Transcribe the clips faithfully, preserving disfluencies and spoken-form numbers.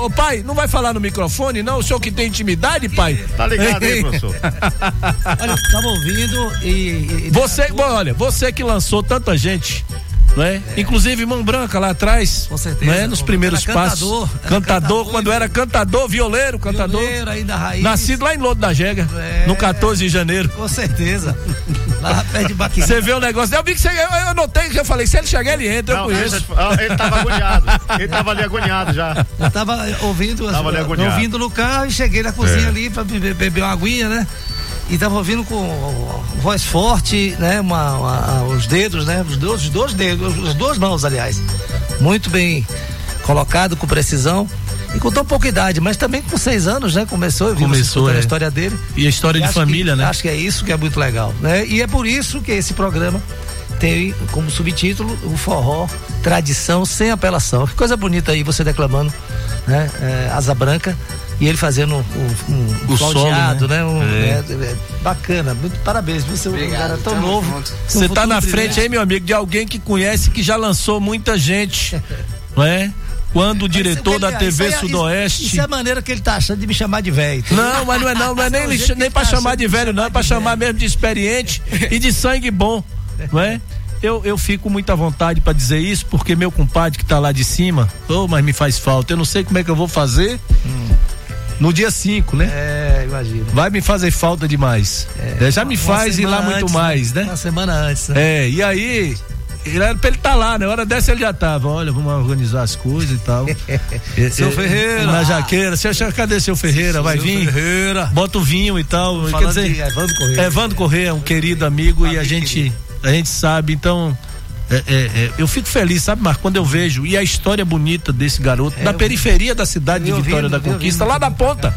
ô pai, não vai falar no microfone, não? O senhor que tem intimidade, pai? Tá ligado aí, professor? Olha, tava ouvindo e... e você, bom, olha, você que lançou tanta gente, não é? É. Inclusive Mão Branca lá atrás, com certeza, não é? Nos primeiros passos. Cantador, cantador, cantador, quando era cantador, violeiro, cantador. Violeiro aí da raiz. Nascido lá em Lodo da Jega, é, no quatorze de janeiro. Com certeza. Lá perto de Baquinha. Você vê o negócio, eu vi que você, eu, eu notei que eu falei, se ele chegar ele entra, não, eu conheço. Não, ele tava agoniado, ele tava ali agoniado já. Eu tava ouvindo, tava ali agoniado. ouvindo no carro e cheguei na cozinha é. ali pra beber, beber uma aguinha, né? E tava ouvindo com voz forte, né? Uma, uma, os dedos, né? Os dois, os dois dedos, os duas mãos, aliás. Muito bem colocado, com precisão. E com tão pouca idade, mas também com seis anos, né? Começou, eu vi Começou, é. a história dele. E a história e de família, que, né? Acho que é isso que é muito legal, né? E é por isso que esse programa tem como subtítulo o forró, tradição sem apelação. Que coisa bonita aí, você declamando, né? É, Asa Branca. E ele fazendo um, um, um flauteado, né? né? Um, é. É, é, bacana, muito parabéns, você é um cara tão tamo novo. Você tá na frente aí, meu amigo, de alguém que conhece, que já lançou muita gente, não é? Quando o diretor ele, da T V é, Sudoeste... Isso, isso é a maneira que ele tá achando de me chamar de velho. Não, mas não é não, não é nem, nem, nem pra tá chamar de velho, não, é pra chamar mesmo de experiente e de sangue bom, não é? Eu, eu fico muito à vontade pra dizer isso, porque meu compadre que tá lá de cima, oh, mas me faz falta, eu não sei como é que eu vou fazer... Hum. No dia cinco, né? É, imagino. Vai me fazer falta demais. É, é, já me faz ir lá muito antes, mais, né? Uma semana antes, né? É, e aí, ele era pra ele estar tá lá, né? Hora dessa ele já tava. Olha, vamos organizar as coisas e tal. é, seu Ferreira. Na jaqueira. Seu, cadê seu Ferreira? Vai seu vir? Ferreira. Bota o vinho e tal. Falando Quer dizer, de Evandro Corrêa. Evandro Corrêa, um querido amigo, amigo e a gente, querido. a gente sabe, então. É, é, é, eu fico feliz, sabe, Marco, quando eu vejo e a história bonita desse garoto, é, da periferia vi. da cidade de Vitória ouvindo, da Conquista, lá da ponta.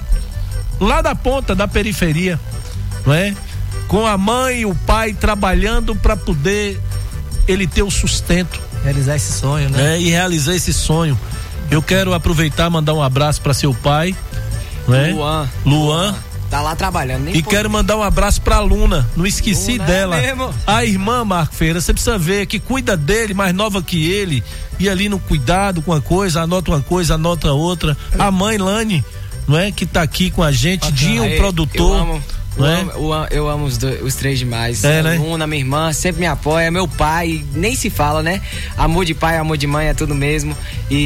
Lá da ponta da periferia, não é? Com a mãe e o pai trabalhando para poder ele ter o sustento, realizar esse sonho, né? É, e realizar esse sonho. Eu quero aproveitar, mandar um abraço para seu pai, não é? Luan. Luan. Tá lá trabalhando. Nem e quero mandar um abraço pra Luna, não esqueci Luna dela. É a irmã, Marco Ferreira, você precisa ver que cuida dele, mais nova que ele, e ali no cuidado com uma coisa, anota uma coisa, anota outra. A mãe Lani, não é? Que tá aqui com a gente, ah, Dinho, um produtor. Eu amo, não eu, é? amo, eu, amo, eu amo os, dois, os três demais. É, a né? Luna, minha irmã, sempre me apoia, meu pai, nem se fala, né? Amor de pai, amor de mãe, é tudo mesmo.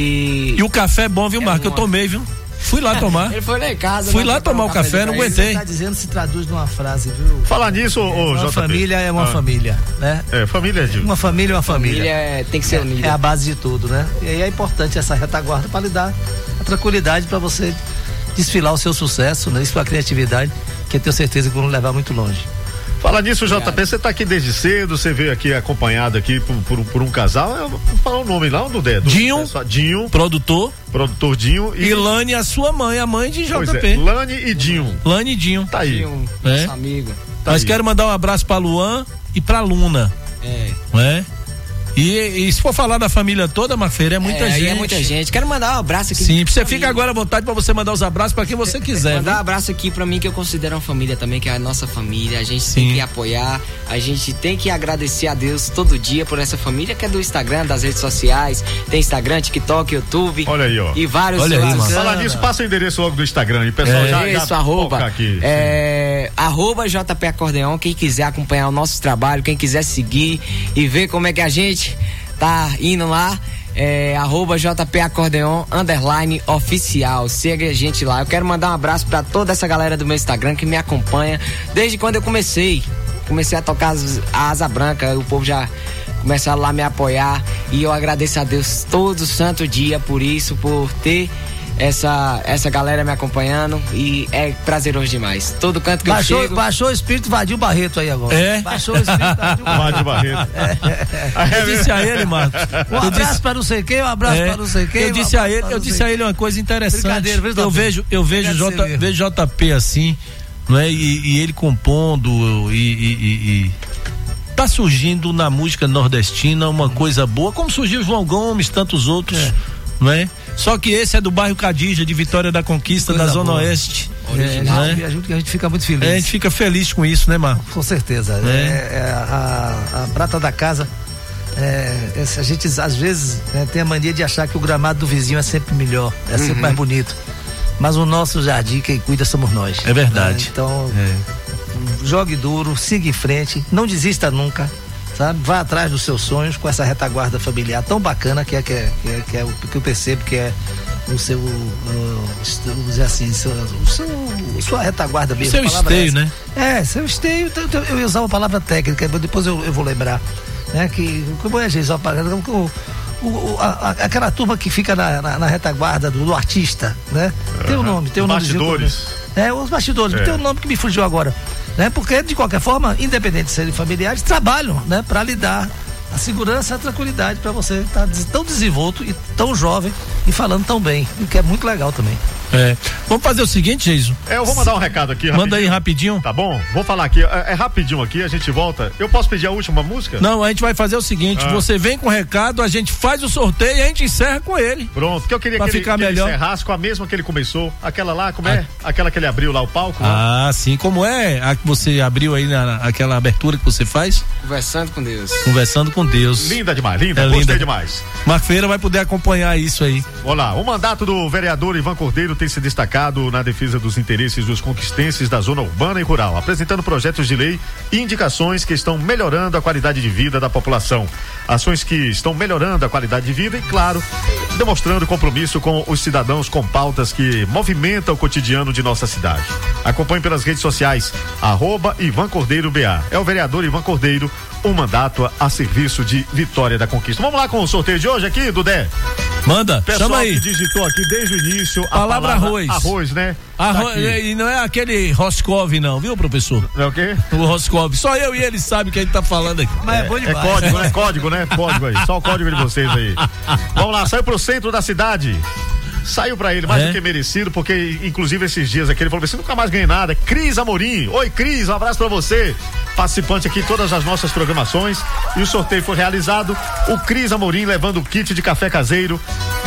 E, e o café é bom, viu, é Marco? bom. Eu tomei, viu? Fui lá tomar. Ele foi lá em casa. Fui lá tomar o café, não aguentei. Você tá dizendo, se traduz numa frase, viu? Falar nisso, ô, Uma J P. família é uma ah. família, né? É, família é de... Uma família é uma família. Família é, tem que ser unida. É, é a base de tudo, né? E aí é importante essa retaguarda para lhe dar a tranquilidade para você desfilar o seu sucesso, né? Isso, a criatividade, que eu tenho certeza que vão levar muito longe. Fala nisso, J P, você tá aqui desde cedo, você veio aqui acompanhado aqui por, por, por um casal, eu vou falar o nome lá, do dedo. Dinho, pessoal, Dinho, produtor. Produtor Dinho. E, e Lani, a sua mãe, a mãe de J P. É, Lani e Dinho. Lani e Dinho. Tá aí. Dinho, é. nosso amigo. Tá Mas aí. Quero mandar um abraço pra Luan e pra Luna. É. Não é? E, e se for falar da família toda, Mafeira, é muita é, gente. É muita gente. Quero mandar um abraço aqui. Sim, você fica agora à vontade pra você mandar os abraços pra quem você quiser. Mandar viu? um abraço aqui pra mim, que eu considero uma família também, que é a nossa família. A gente Sim. tem que apoiar, a gente tem que agradecer a Deus todo dia por essa família, que é do Instagram, das redes sociais. Tem Instagram, TikTok, YouTube. Olha aí, ó. E vários. Olha aí, mano. Falar nisso, passa o endereço logo do Instagram e o pessoal é. já, Isso, já arroba, aqui. É, arroba J P Acordeon. Quem quiser acompanhar o nosso trabalho, quem quiser seguir e ver como é que a gente tá indo lá, é, arroba J P Acordeon underline oficial. Siga a gente lá. Eu quero mandar um abraço pra toda essa galera do meu Instagram que me acompanha desde quando eu comecei. Comecei a tocar as, a Asa Branca, o povo já começaram lá a me apoiar. E eu agradeço a Deus todo santo dia por isso, por ter essa, essa galera me acompanhando, e é prazeroso demais. Todo canto que baixou, eu chego... Baixou o espírito Vadio Barreto aí agora. É? Baixou o espírito Vadio Barreto. É. Eu disse a ele, Marcos. Um abraço disse... para não sei quem, um abraço é. para não sei quem. Eu disse a ele, eu disse a ele uma coisa interessante. Eu vejo, eu vejo J, vejo J P assim, não é? E, e ele compondo e, e, e, e tá surgindo na música nordestina uma coisa boa, como surgiu João Gomes, tantos outros, é. não é? Só que esse é do bairro Cadija, de Vitória da Conquista, coisa da Zona boa. Oeste. Original. É, a, gente, a gente fica muito feliz. É, a gente fica feliz com isso, né, Marco? Com certeza. É. É, é a, a prata da casa É, a gente às vezes né, tem a mania de achar que o gramado do vizinho é sempre melhor, é sempre uhum. mais bonito. Mas o nosso jardim, quem cuida somos nós. É verdade. Né? Então, é. jogue duro, siga em frente, não desista nunca, sabe? Vá atrás dos seus sonhos com essa retaguarda familiar tão bacana que é, que é, que é, que é o que eu percebo que é o seu, uh, vamos dizer assim, seu, o seu, sua retaguarda mesmo. Seu esteio, né? É, seu esteio, eu ia usar uma palavra técnica, depois eu, eu vou lembrar, né? Que, como é, gente, o, o, a, aquela turma que fica na, na, na retaguarda do, do artista, né? Tem um nome, tem um nome. Bastidores. É, os bastidores, é. tem um nome que me fugiu agora, né? Porque, de qualquer forma, independente de serem familiares, trabalham, né? Para lhe dar a segurança e a tranquilidade para você estar tão desenvolto e tão jovem e falando tão bem, o que é muito legal também. É. Vamos fazer o seguinte, Geiso. É, eu vou mandar um recado aqui rapidinho. Manda aí rapidinho. Tá bom? Vou falar aqui, é, é rapidinho aqui, a gente volta. Eu posso pedir a última música? Não, a gente vai fazer o seguinte, ah. você vem com o recado, a gente faz o sorteio e a gente encerra com ele. Pronto, que eu queria pra que, ficar ele, que melhor. ele encerrasse com a mesma que ele começou. Aquela lá, como é? Ah. Aquela que ele abriu lá o palco? Ah, lá. sim, como é a que você abriu aí na, aquela abertura que você faz? Conversando com Deus. Conversando com Deus. Linda demais, linda, é gostei linda. demais. Marfeira vai poder acompanhar isso aí. Olá, o mandato do vereador Ivan Cordeiro tem se destacado na defesa dos interesses dos conquistenses da zona urbana e rural, apresentando projetos de lei e indicações que estão melhorando a qualidade de vida da população. Ações que estão melhorando a qualidade de vida e, claro, demonstrando compromisso com os cidadãos com pautas que movimentam o cotidiano de nossa cidade. Acompanhe pelas redes sociais, arroba Ivan Cordeiro B A. É o vereador Ivan Cordeiro, um mandato a serviço de Vitória da Conquista. Vamos lá com o sorteio de hoje aqui, Dudé? Manda, pessoal chama aí. Que digitou aqui desde o início a palavra, palavra arroz. Arroz, né? Arroz, tá e não é aquele Roscov não, viu, professor? É o quê? O Roscov. Só eu e ele sabem o que a gente tá falando aqui. Mas é, é bom demais. É código, né? Código, né? Código aí. Só o código de vocês aí. Vamos lá, saiu pro centro da cidade. Saiu pra ele, mais é. do que merecido, porque inclusive esses dias aqui ele falou assim, nunca mais ganhei nada. Cris Amorim, oi Cris, um abraço pra você, participante aqui de todas as nossas programações, e o sorteio foi realizado, o Cris Amorim levando o kit de café caseiro,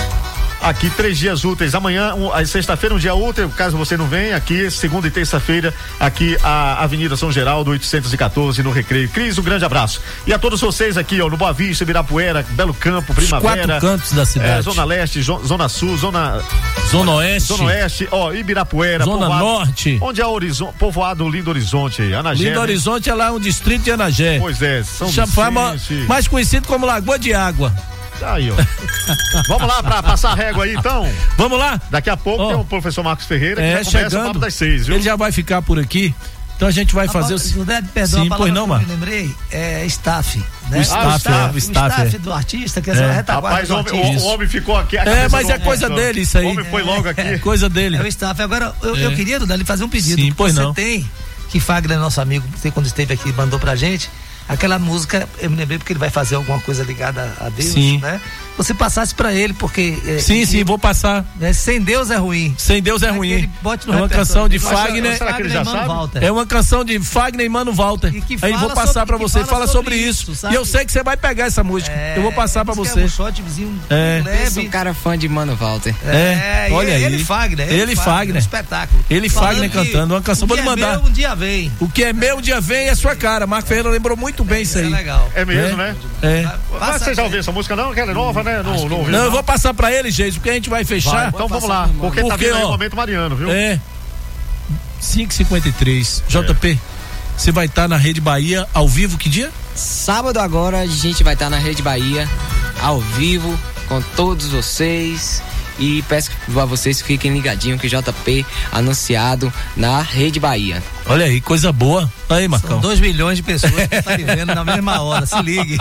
aqui três dias úteis, amanhã, um, a sexta-feira um dia útil, caso você não venha, aqui segunda e terça-feira, aqui a Avenida São Geraldo oitocentos e quatorze no Recreio. Cris, um grande abraço, e a todos vocês aqui, ó, no Boa Vista, Ibirapuera, Belo Campo, Primavera, os quatro cantos da cidade, é, Zona Leste, jo, Zona Sul, Zona Zona Oeste, Zona Oeste, ó, Ibirapuera, Zona povoado, Norte, onde é Horizonte, povoado Lindo Horizonte aí, Anagé. Lindo né? Horizonte é lá um distrito de Anagé. Pois é, São Vicente, mais conhecido como Lagoa de Água. Aí, ó. Vamos lá pra passar a régua aí, então. Vamos lá? Daqui a pouco oh. tem o professor Marcos Ferreira, é, que já começa chegando, o papo das seis, viu? Ele já vai ficar por aqui. Então a gente vai a fazer o seguinte. Perdão, sim, pois não, mano. Eu me lembrei, é staff, né? O staff, ah, o staff, é, o staff, o staff é. do artista, que é, é. a retaguarda do artista. Rapaz, o, o homem ficou aqui. É, mas é coisa homem, dele isso aí. O homem foi logo aqui. É coisa dele. É o staff. Agora, eu, é. eu queria, Duda, lhe fazer um pedido. Sim, pois você não. tem, que Fagner, nosso amigo, quando esteve aqui, mandou pra gente, aquela música, eu me lembrei porque ele vai fazer alguma coisa ligada a Deus, sim. né? Você passasse pra ele, porque... É, sim, sim, vou passar. É, Sem Deus é ruim. Sem Deus é ruim. É uma canção de Fagner. Será que ele já sabe? É uma canção de Fagner e Mano Walter. E Aí vou passar pra você. Fala sobre isso. E eu sei que você vai pegar essa música. É, eu vou passar pra você. É um shotzinho é. leve. Eu sou um cara fã de Mano Walter. É, é olha aí. Ele Fagner. Ele, ele Fagner. Fagner. Um espetáculo. Ele Fagner cantando uma canção. Vou lhe mandar. Um dia vem. O que é meu, um dia vem é sua cara. Marco Ferreira lembrou muito bem isso aí. É legal. É mesmo, né? É. Mas você já ouviu essa música não? Que ela é nova, né? Não, não ouviu. Não, eu vou passar pra ele, gente, porque a gente vai fechar. Vai, então vamos lá, porque, porque tá vindo aí o momento Mariano, viu? É. cinco e cinquenta e três. É. J P, você vai estar tá na Rede Bahia ao vivo que dia? Sábado agora a gente vai estar tá na Rede Bahia ao vivo com todos vocês. E peço que vocês fiquem ligadinhos que J P anunciado na Rede Bahia. Olha aí, coisa boa. Aí, Marcão. São dois milhões de pessoas que estão vendo na mesma hora, se ligue.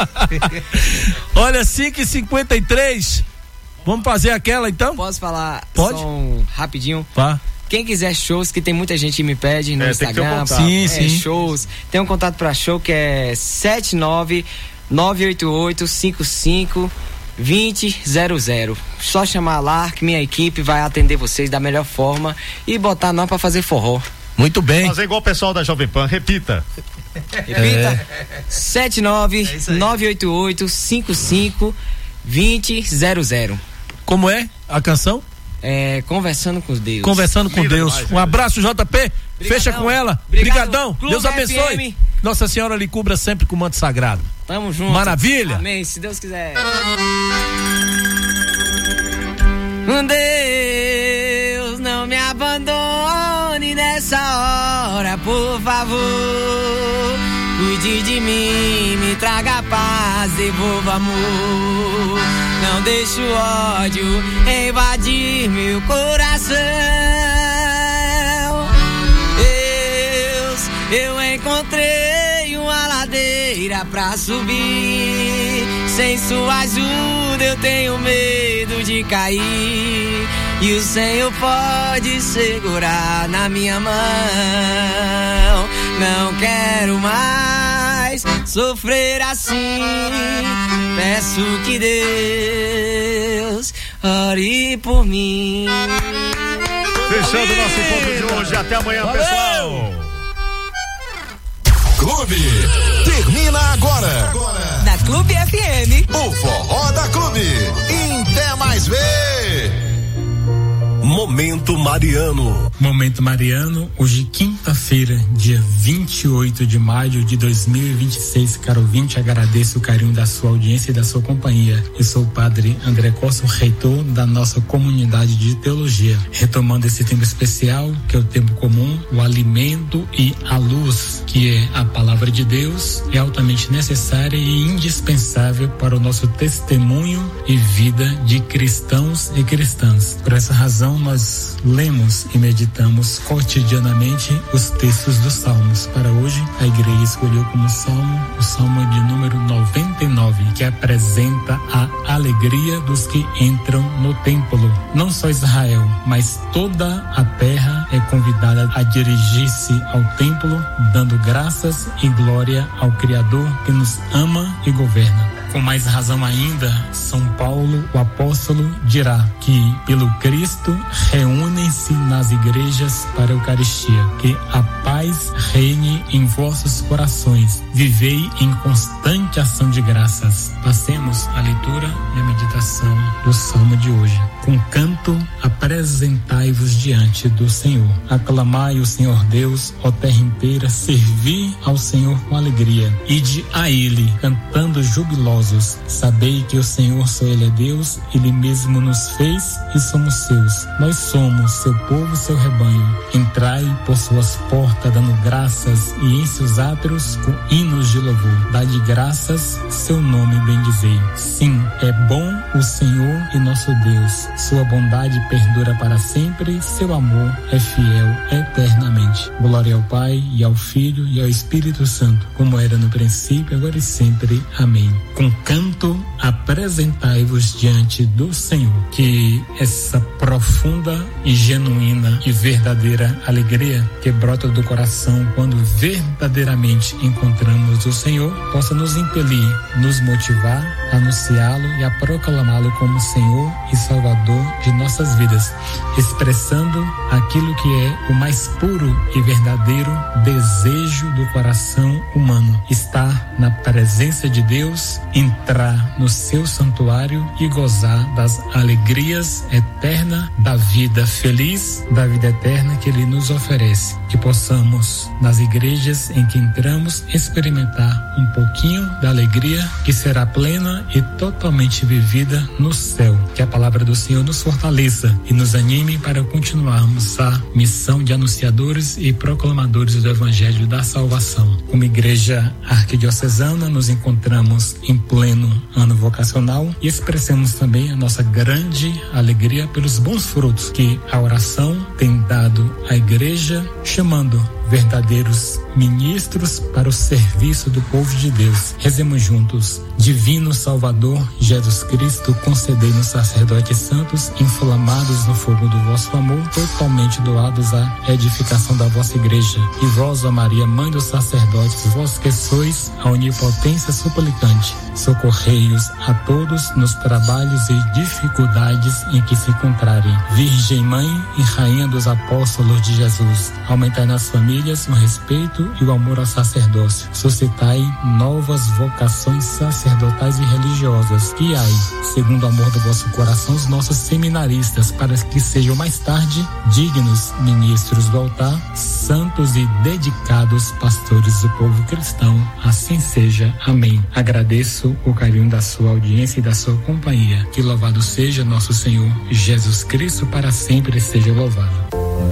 Olha, cinco e cinquenta e três. Vamos fazer aquela então? Posso falar Pode? só um rapidinho? Vá. Quem quiser shows, que tem muita gente que me pede no é, Instagram. Sim, é, sim. Shows. Tem um contato pra show que é sete nove nove oito oito cinco cinco vinte zero zero. Só chamar lá que minha equipe vai atender vocês da melhor forma e botar nós pra fazer forró. Muito bem. Fazer igual o pessoal da Jovem Pan, repita. Repita. É. sete nove nove oito oito cinco cinco vinte zero zero. Como é a canção? É, Conversando com Deus. Conversando com Deus. Demais, um abraço, J P. Brigadão. Fecha com ela. Obrigadão. Deus abençoe. F M. Nossa Senhora lhe cubra sempre com o manto sagrado. Tamo junto. Maravilha. Amém, se Deus quiser. Deus, não me abandone nessa hora, por favor. Cuide de mim, me traga paz, devolva amor. Não deixe o ódio invadir meu coração. Deus, eu encontrei uma ladeira pra subir. Sem sua ajuda eu tenho medo de cair. E o Senhor pode segurar na minha mão. Não quero mais sofrer assim. Peço que Deus ore por mim. Fechando o nosso encontro de hoje. Até amanhã, valeu, pessoal. Clube. Termina agora. agora. Na Clube F M. O Forró da Clube. Até mais ver. Momento Mariano. Momento Mariano, hoje quinta-feira, dia vinte e oito de maio de dois mil e vinte e seis. Caro ouvinte, agradeço o carinho da sua audiência e da sua companhia. Eu sou o padre André Costa, o reitor da nossa comunidade de teologia. Retomando esse tempo especial, que é o tempo comum, o alimento e a luz, que é a palavra de Deus, é altamente necessária e indispensável para o nosso testemunho e vida de cristãos e cristãs. Por essa razão, nós lemos e meditamos cotidianamente os textos dos Salmos. Para hoje, a igreja escolheu como salmo o salmo de número noventa e nove, que apresenta a alegria dos que entram no templo. Não só Israel, mas toda a terra é convidada a dirigir-se ao templo, dando graças e glória ao Criador que nos ama e governa. Com mais razão ainda, São Paulo, o apóstolo, dirá que pelo Cristo reúnem-se nas igrejas para a Eucaristia. Que a paz reine em vossos corações. Vivei em constante ação de graças. Passemos a leitura e a meditação do Salmo de hoje. Com canto, apresentai-vos diante do Senhor. Aclamai o Senhor Deus, ó terra inteira, servi ao Senhor com alegria. Ide a Ele, cantando jubilosos. Sabei que o Senhor só Ele é Deus, Ele mesmo nos fez e somos seus. Nós somos seu povo, seu rebanho. Entrai por suas portas, dando graças, e em seus átrios com hinos de louvor. Dá-lhe graças, seu nome bendizei. Sim, é bom o Senhor e nosso Deus. Sua bondade perdura para sempre, seu amor é fiel eternamente. Glória ao Pai, e ao Filho, e ao Espírito Santo, como era no princípio, agora e sempre. Amém. Com canto, apresentai-vos diante do Senhor. Que essa profunda e genuína e verdadeira alegria que brota do coração quando verdadeiramente encontramos o Senhor, possa nos impelir, nos motivar a anunciá-lo e a proclamá-lo como Senhor e Salvador de nossas vidas, expressando aquilo que é o mais puro e verdadeiro desejo do coração humano: estar na presença de Deus, entrar no seu santuário e gozar das alegrias eternas da vida feliz, da vida eterna que Ele nos oferece. Que possamos, nas igrejas em que entramos, experimentar um pouquinho da alegria que será plena e totalmente vivida no céu. Que a palavra do Senhor nos fortaleça e nos anime para continuarmos a missão de anunciadores e proclamadores do Evangelho da Salvação. Como igreja arquidiocesana, nos encontramos em pleno ano vocacional e expressamos também a nossa grande alegria pelos bons frutos que a oração tem dado à igreja, chamando verdadeiros ministros para o serviço do povo de Deus. Rezemos juntos. Divino Salvador Jesus Cristo, concedei-nos sacerdotes santos, inflamados no fogo do vosso amor, totalmente doados à edificação da vossa igreja. E vós, ó Maria, mãe dos sacerdotes, vós que sois a onipotência suplicante, socorrei-os a todos nos trabalhos e dificuldades em que se encontrarem. Virgem Mãe e Rainha dos Apóstolos de Jesus, aumentai nas famílias famílias, o respeito e o amor ao sacerdócio. Suscitai novas vocações sacerdotais e religiosas. Guiai, segundo o amor do vosso coração, os nossos seminaristas, para que sejam mais tarde dignos ministros do altar, santos e dedicados pastores do povo cristão. Assim seja. Amém. Agradeço o carinho da sua audiência e da sua companhia. Que louvado seja nosso Senhor Jesus Cristo, para sempre seja louvado.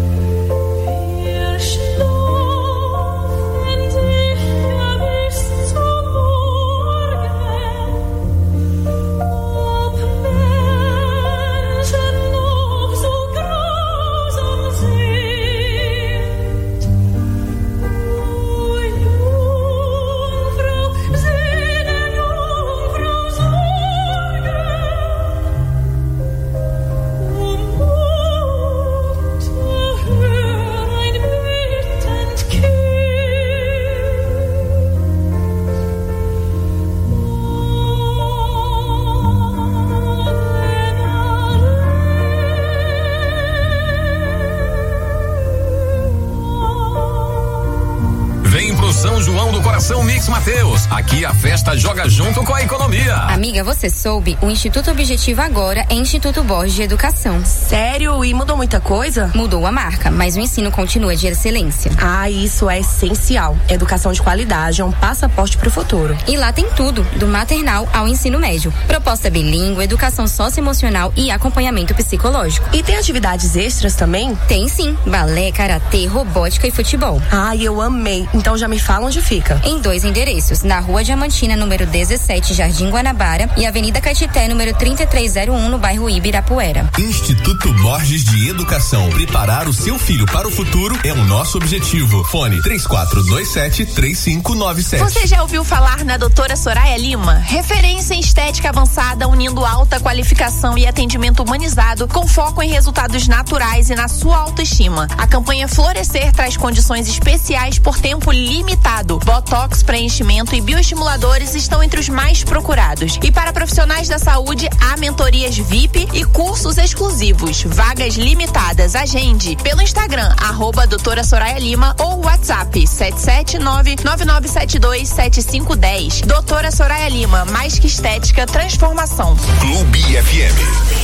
Mix Mateus, aqui a festa joga junto com a economia. Amiga, você soube? O Instituto Objetivo agora é Instituto Borges de Educação. Sério? E mudou muita coisa? Mudou a marca, mas o ensino continua de excelência. Ah, isso é essencial. Educação de qualidade é um passaporte para o futuro. E lá tem tudo, do maternal ao ensino médio. Proposta bilíngue, educação socioemocional e acompanhamento psicológico. E tem atividades extras também? Tem sim, balé, karatê, robótica e futebol. Ai, eu amei. Então já me fala onde fica. Em dois endereços, na Rua Diamantina, número dezessete, Jardim Guanabara, e Avenida Caetité, número trinta e três zero um, no bairro Ibirapuera. Instituto Borges de Educação. Preparar o seu filho para o futuro é o nosso objetivo. Fone três quatro dois sete, três cinco nove sete. Você já ouviu falar na doutora Soraya Lima? Referência em estética avançada, unindo alta qualificação e atendimento humanizado, com foco em resultados naturais e na sua autoestima. A campanha Florescer traz condições especiais por tempo limitado. Botox, preenchimento e bioestimuladores estão entre os mais procurados. E para profissionais da saúde, há mentorias V I P e cursos exclusivos. Vagas limitadas. Agende pelo Instagram, arroba doutora Soraya Lima, ou WhatsApp sete sete nove, nove nove sete dois, sete cinco um zero. Doutora Soraya Lima, mais que estética, transformação. Clube F M.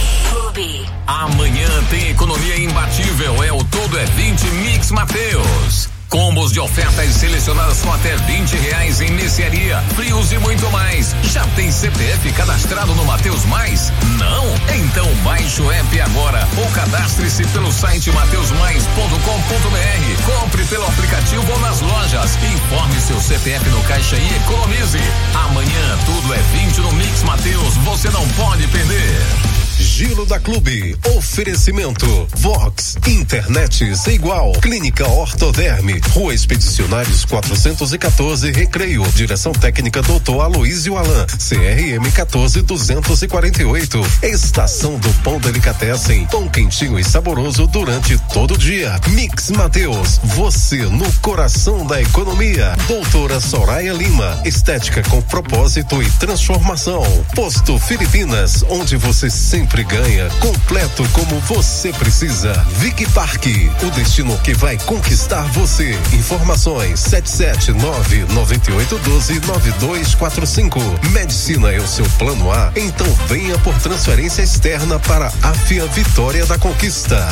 Clube. Amanhã tem economia imbatível. É o Tudo é vinte Mix Mateus. Combos de ofertas selecionadas com até vinte reais em mercearia, frios e muito mais. Já tem C P F cadastrado no Mateus Mais? Não? Então baixe o app agora ou cadastre-se pelo site mateus mais ponto com ponto b r. Compre pelo aplicativo ou nas lojas. Informe seu C P F no caixa e economize. Amanhã tudo é vinte no Mix Mateus. Você não pode perder. Giro da Clube. Oferecimento Vox, internet sem igual. Clínica Ortoderme, Rua Expedicionários quatrocentos e quatorze, Recreio. Direção técnica doutor Aloísio Alan, C R M quatorze duzentos e quarenta e oito. Estação do Pão Delicatessen, pão quentinho e saboroso durante todo o dia. Mix Mateus, você no coração da economia. Doutora Soraya Lima, estética com propósito e transformação. Posto Filipinas, onde você sempre ganha, completo como você precisa. Vic Park, o destino que vai conquistar você. Informações sete sete nove, nove oito um dois, nove dois quatro cinco. Medicina é o seu plano A? Então venha por transferência externa para a Afia Vitória da Conquista.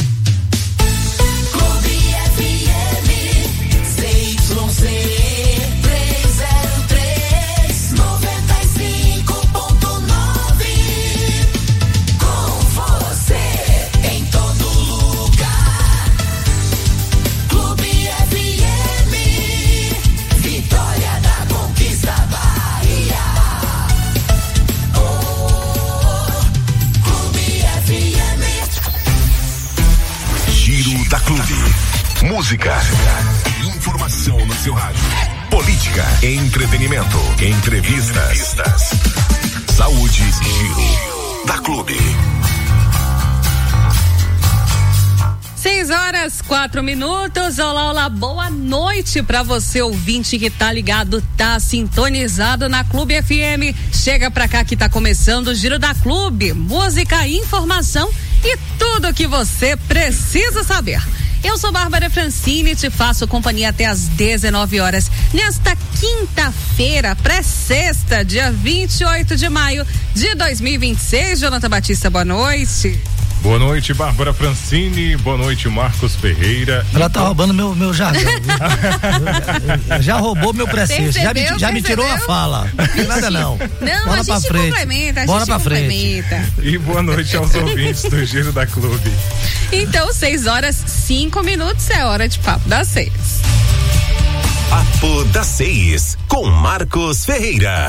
Da Clube. Música, informação no seu rádio. Política, entretenimento, entrevistas, entrevistas. Saúde, Giro da Clube. Seis horas, quatro minutos. Olá, olá, boa noite pra você, ouvinte que tá ligado, tá sintonizado na Clube F M. Chega pra cá que tá começando o Giro da Clube. Música, informação e tudo que você precisa saber. Eu sou Bárbara Francini e te faço companhia até às dezenove horas. Nesta quinta-feira, pré-sexta, dia vinte e oito de maio de dois mil e vinte e seis. Jonathan Batista, boa noite. Boa noite, Bárbara Francini. Boa noite, Marcos Ferreira. Ela tá roubando meu, meu jargão. Já roubou meu preceito. Já, me, já me tirou a fala. Não nada não. Não, Bora a gente frente. complementa. A Bora gente pra complementa. frente. E boa noite aos ouvintes do Giro da Clube. Então, seis horas, cinco minutos, é hora de Papo das Seis. Papo das Seis, com Marcos Ferreira.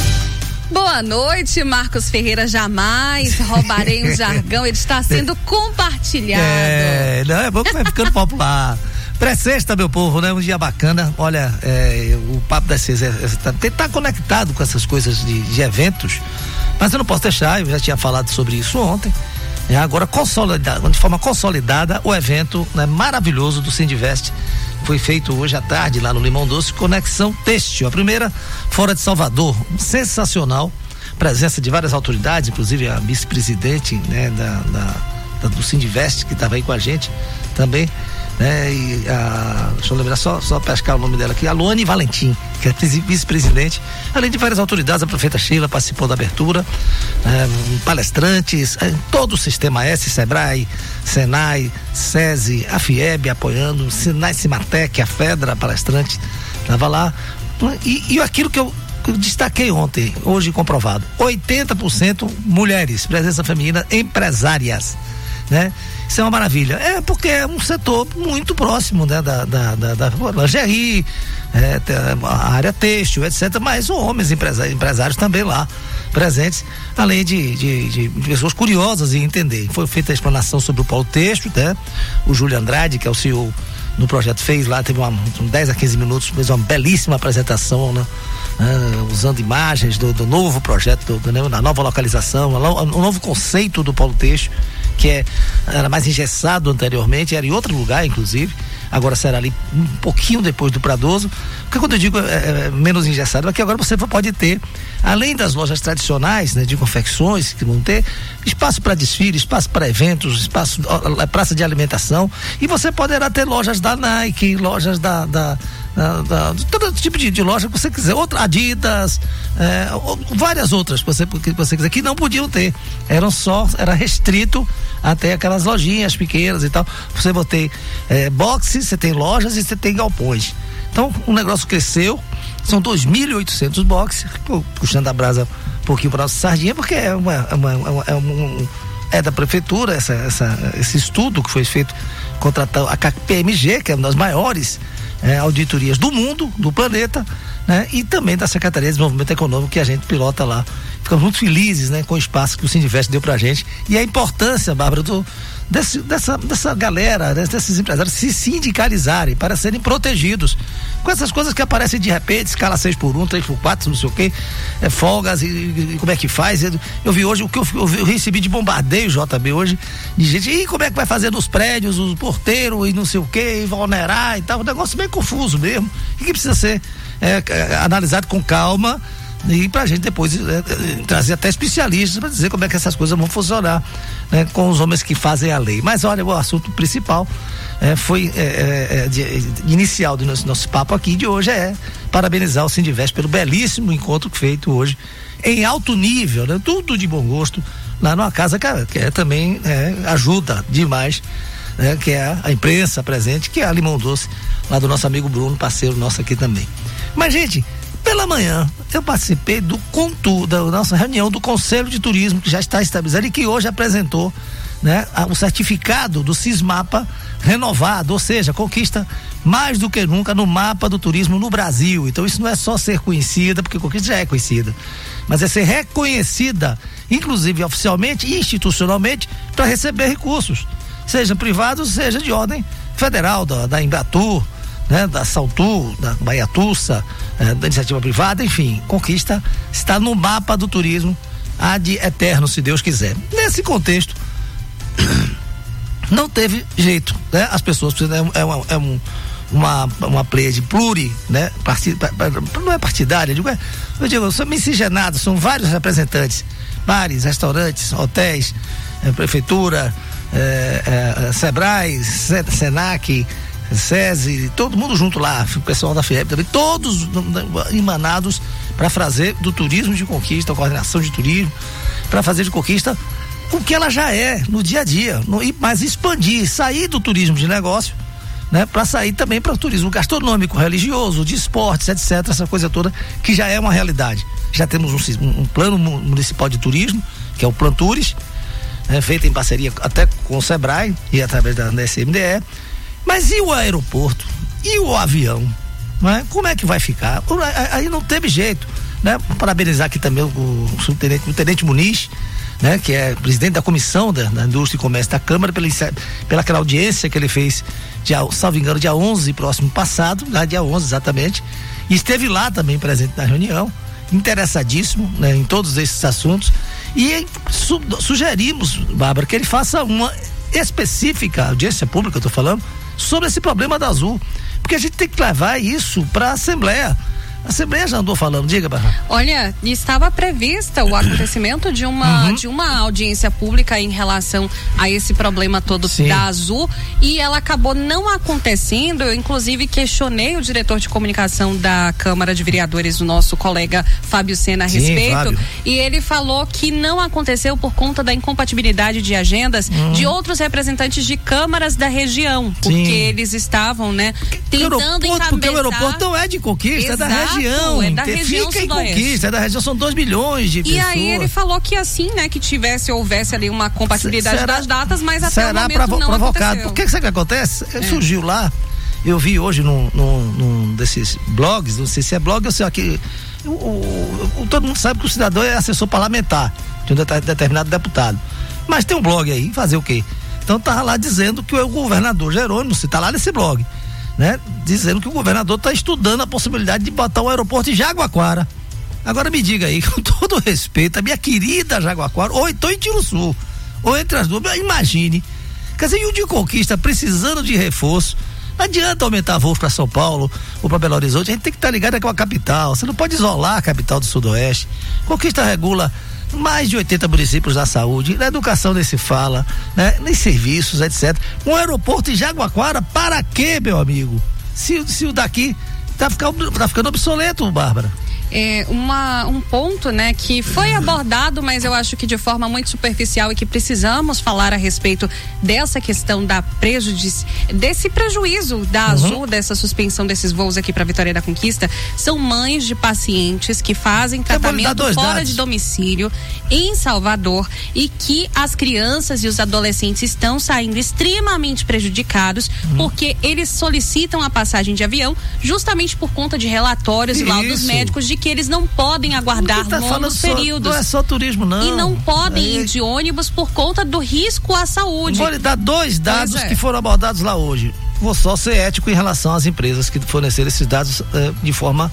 Boa noite, Marcos Ferreira. Jamais roubarei um jargão, ele está sendo compartilhado. É, não, é bom que vai ficando popular. Pré-sexta, meu povo, né? Um dia bacana. Olha, é, o Papo das Seis é, é, tá, tá conectado com essas coisas de, de eventos, mas eu não posso deixar, eu já tinha falado sobre isso ontem. É, agora, consolidado, de forma consolidada, o evento, né, maravilhoso do Sindivest foi feito hoje à tarde lá no Limão Doce, Conexão Têxtil, a primeira fora de Salvador, sensacional, presença de várias autoridades, inclusive a vice-presidente, né, da, da, da, do Sindivest, que estava aí com a gente também, né, e a, deixa eu lembrar só, só pescar o nome dela aqui, a Luane Valentim, que é vice-presidente, além de várias autoridades, a prefeita Sheila participou da abertura, é, palestrantes, é, todo o sistema S, Sebrae, Senai, SESI, a FIEB apoiando, Sinai Cimatec, a Fedra, palestrante, estava lá, e, e aquilo que eu, que eu destaquei ontem, hoje comprovado, oitenta por cento mulheres, presença feminina, empresárias, né? Isso é uma maravilha. É porque é um setor muito próximo, né? Da, da, da, da lingerie, é, a área têxtil, etcétera. Mas homens empresários, empresários também lá presentes, além de, de, de pessoas curiosas em entender. Foi feita a explanação sobre o polo têxtil, né? O Júlio Andrade, que é o C E O no projeto, fez lá, teve uma, um dez a quinze minutos, fez uma belíssima apresentação, né? Ah, usando imagens do, do novo projeto, do, do, né? Da nova localização, o novo conceito do polo têxtil, que é, era mais engessado anteriormente, era em outro lugar, inclusive, agora será ali um pouquinho depois do Pradoso, porque quando eu digo é, é, menos engessado, é que agora você pode ter, além das lojas tradicionais, né, de confecções que vão ter, espaço para desfile, espaço para eventos, espaço, praça de alimentação, e você poderá ter lojas da Nike, lojas da, da Da, da, todo tipo de, de loja que você quiser, outra Adidas, é, várias outras que você, que você quiser, que não podiam ter, eram só, era restrito até aquelas lojinhas pequenas e tal. Você vai ter é, boxes, você tem lojas e você tem galpões. Então o negócio cresceu, são dois mil e oitocentos boxes, puxando a brasa um pouquinho para nossa sardinha, porque é uma, é uma, é um, é da prefeitura essa, essa, esse estudo que foi feito contratando a K P M G, que é uma das maiores É, auditorias do mundo, do planeta, né? E também da Secretaria de Desenvolvimento Econômico, que a gente pilota lá. Ficamos muito felizes, né? Com o espaço que o Sindivest deu pra gente e a importância, Bárbara, do, desse, dessa, dessa galera, né? Desses empresários se sindicalizarem para serem protegidos com essas coisas que aparecem de repente, escala seis por um, três por quatro, não sei o quê, é, folgas e, e como é que faz. Eu, eu vi hoje o que eu, eu, eu recebi de bombardeio, J B, hoje, de gente, e como é que vai fazer nos prédios, os porteiros e não sei o quê, e vai onerar e tal, um negócio bem confuso mesmo, e que precisa ser é, é, analisado com calma e pra gente depois é, é, trazer até especialistas para dizer como é que essas coisas vão funcionar, né, com os homens que fazem a lei. Mas olha, o assunto principal é, foi é, é, de, de inicial do nosso, nosso papo aqui de hoje é parabenizar o Sindivest pelo belíssimo encontro feito hoje em alto nível, né, tudo de bom gosto, lá numa casa que, que é, também é, ajuda demais, né, que é a imprensa presente, que é a Limão Doce, lá do nosso amigo Bruno, parceiro nosso aqui também. Mas, gente, pela manhã eu participei do contu, da nossa reunião do Conselho de Turismo, que já está estabilizado e que hoje apresentou, né, o certificado do Sismapa renovado, ou seja, conquista mais do que nunca no mapa do turismo no Brasil. Então isso não é só ser conhecida, porque Conquista já é conhecida, mas é ser reconhecida, inclusive oficialmente e institucionalmente, para receber recursos, seja privados, seja de ordem federal, da, da Embratur, né, da Saltur, da Baiatussa, eh, da iniciativa privada, enfim, Conquista está no mapa do turismo há de eterno, se Deus quiser. Nesse contexto, não teve jeito, né? As pessoas precisam, é, uma, é um, uma, uma play de pluri, né? Partid, não é partidária, eu digo, é, eu digo, são miscigenados, são vários representantes, bares, restaurantes, hotéis, é, prefeitura, é, é, Sebrae, Senac, SESI, todo mundo junto lá, o pessoal da FIEP também, todos emanados para fazer do turismo de conquista, a coordenação de turismo, para fazer de conquista o que ela já é no dia a dia, no, mas expandir, sair do turismo de negócio, né, para sair também para o turismo gastronômico, religioso, de esportes, etcétera, essa coisa toda que já é uma realidade. Já temos um, um plano municipal de turismo, que é o Plantures, né, feito em parceria até com o Sebrae e através da S M D E. Mas e o aeroporto? E o avião? Né? Como é que vai ficar? Aí não teve jeito, né? Parabenizar aqui também o, o subtenente, o tenente Muniz, né? Que é presidente da comissão da, da Indústria e Comércio da Câmara, pela, pela aquela audiência que ele fez, dia, salvo engano, dia onze, próximo passado, lá dia onze exatamente, e esteve lá também presente na reunião, interessadíssimo, né, em todos esses assuntos, e su, sugerimos, Bárbara, que ele faça uma específica, audiência pública, eu tô falando, sobre esse problema da Azul, porque a gente tem que levar isso para a Assembleia. A Assembleia já andou falando, diga, Barra. Olha, estava prevista o acontecimento de uma, uhum. de uma audiência pública em relação a esse problema todo Sim. da Azul, e ela acabou não acontecendo. Eu inclusive questionei o diretor de comunicação da Câmara de Vereadores, o nosso colega Fábio Sena, a Sim, respeito, Fábio. E ele falou que não aconteceu por conta da incompatibilidade de agendas uhum. de outros representantes de câmaras da região, porque Sim. eles estavam, né, tentando encabeçar. Porque o aeroporto não é de conquista, Exato. é da região. É da região fica em conquista, é da região, são dois milhões de e pessoas. E aí ele falou que assim, né, que tivesse, houvesse ali uma compatibilidade será, das datas, mas até o momento provo- não provocado. aconteceu. Por que sabe o que acontece? É. Surgiu lá, eu vi hoje num, num, num desses blogs, não sei se é blog ou se é aqui, o, o, o, todo mundo sabe que o cidadão é assessor parlamentar de um determinado deputado, mas tem um blog aí, fazer o quê? Então tava lá dizendo que o governador Jerônimo, se tá lá nesse blog, né? Dizendo que o governador está estudando a possibilidade de botar o aeroporto em Jaguaquara. Agora me diga aí, com todo respeito, a minha querida Jaguaquara, ou então em Tiruçu, ou entre as duas, imagine. Quer dizer, e o de Conquista precisando de reforço. Não adianta aumentar voos para São Paulo ou para Belo Horizonte, a gente tem que estar ligado com a capital. Você não pode isolar a capital do Sudoeste. Conquista regula mais de oitenta municípios da saúde, na educação nem se fala, né? Nem serviços, etcétera. Um aeroporto em Jaguaquara, para quê, meu amigo? Se, se o daqui tá ficando, tá ficando obsoleto, Bárbara. É uma, um ponto, né, que foi abordado, mas eu acho que de forma muito superficial, e que precisamos falar a respeito dessa questão da prejudici- desse prejuízo da uhum. Azul, dessa suspensão desses voos aqui para Vitória da Conquista, são mães de pacientes que fazem tratamento fora dados. de domicílio em Salvador, e que as crianças e os adolescentes estão saindo extremamente prejudicados uhum. porque eles solicitam a passagem de avião justamente por conta de relatórios e laudos médicos de que eles não podem aguardar tá longos períodos. Só, não é só turismo, não. E não podem é. ir de ônibus por conta do risco à saúde. Vou lhe dar dois dados é. que foram abordados lá hoje. Vou só ser ético em relação às empresas que forneceram esses dados é, de forma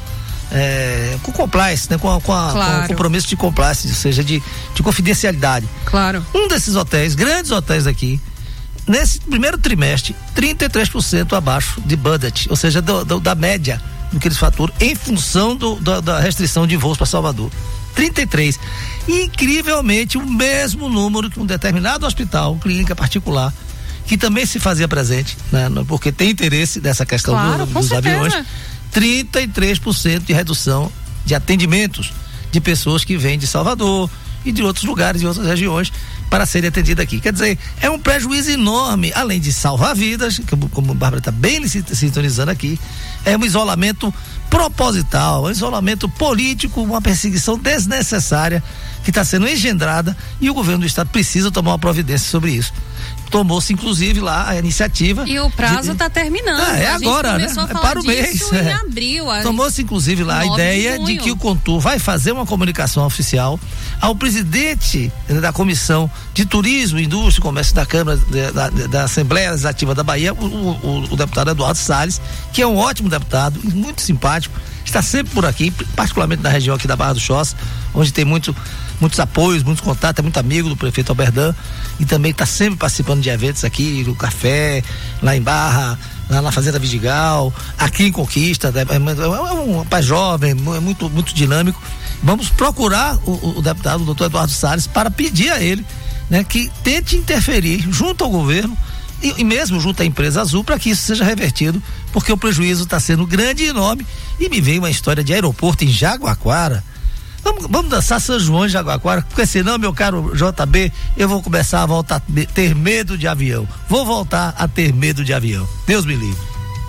é, com compliance, né? com, a, com, a, claro. com o compromisso de compliance, ou seja, de, de confidencialidade. Claro. Um desses hotéis, grandes hotéis aqui, nesse primeiro trimestre, trinta e três por cento abaixo de budget, ou seja, do, do, da média do que eles faturam em função do, do, da restrição de voos para Salvador. trinta e três. E, incrivelmente, o mesmo número que um determinado hospital, clínica particular, que também se fazia presente, né, porque tem interesse nessa questão claro, do, dos certeza. aviões, trinta e três por cento de redução de atendimentos de pessoas que vêm de Salvador e de outros lugares, de outras regiões, para serem atendidas aqui. Quer dizer, é um prejuízo enorme, além de salvar vidas, como, como a Bárbara está bem sintonizando aqui, é um isolamento proposital, um isolamento político, uma perseguição desnecessária que está sendo engendrada, e o governo do estado precisa tomar uma providência sobre isso. Tomou-se inclusive lá a iniciativa. E o prazo está de... terminando. Ah, é a agora, né? É para o mês. Em é. abril. Tomou-se inclusive lá a ideia de, de que o Contur vai fazer uma comunicação oficial ao presidente da Comissão de Turismo, Indústria e Comércio da Câmara da, da, da Assembleia Legislativa da Bahia, o, o, o deputado Eduardo Salles, que é um ótimo deputado, muito simpático, está sempre por aqui, particularmente na região aqui da Barra do Choça, onde tem muito, muitos apoios, muitos contatos, é muito amigo do prefeito Alberdan, e também está sempre participando de eventos aqui, no café, lá em Barra, lá na Fazenda Vidigal, aqui em Conquista, é, é um rapaz jovem, é muito, muito dinâmico. Vamos procurar o, o deputado, o doutor Eduardo Salles, para pedir a ele né, que tente interferir junto ao governo e, e mesmo junto à empresa Azul para que isso seja revertido, porque o prejuízo está sendo grande e enorme. E me veio uma história de aeroporto em Jaguaquara. Vamos, vamos dançar São João em Jaguaquara, porque senão, meu caro J B, eu vou começar a voltar a ter medo de avião. Vou voltar a ter medo de avião. Deus me livre.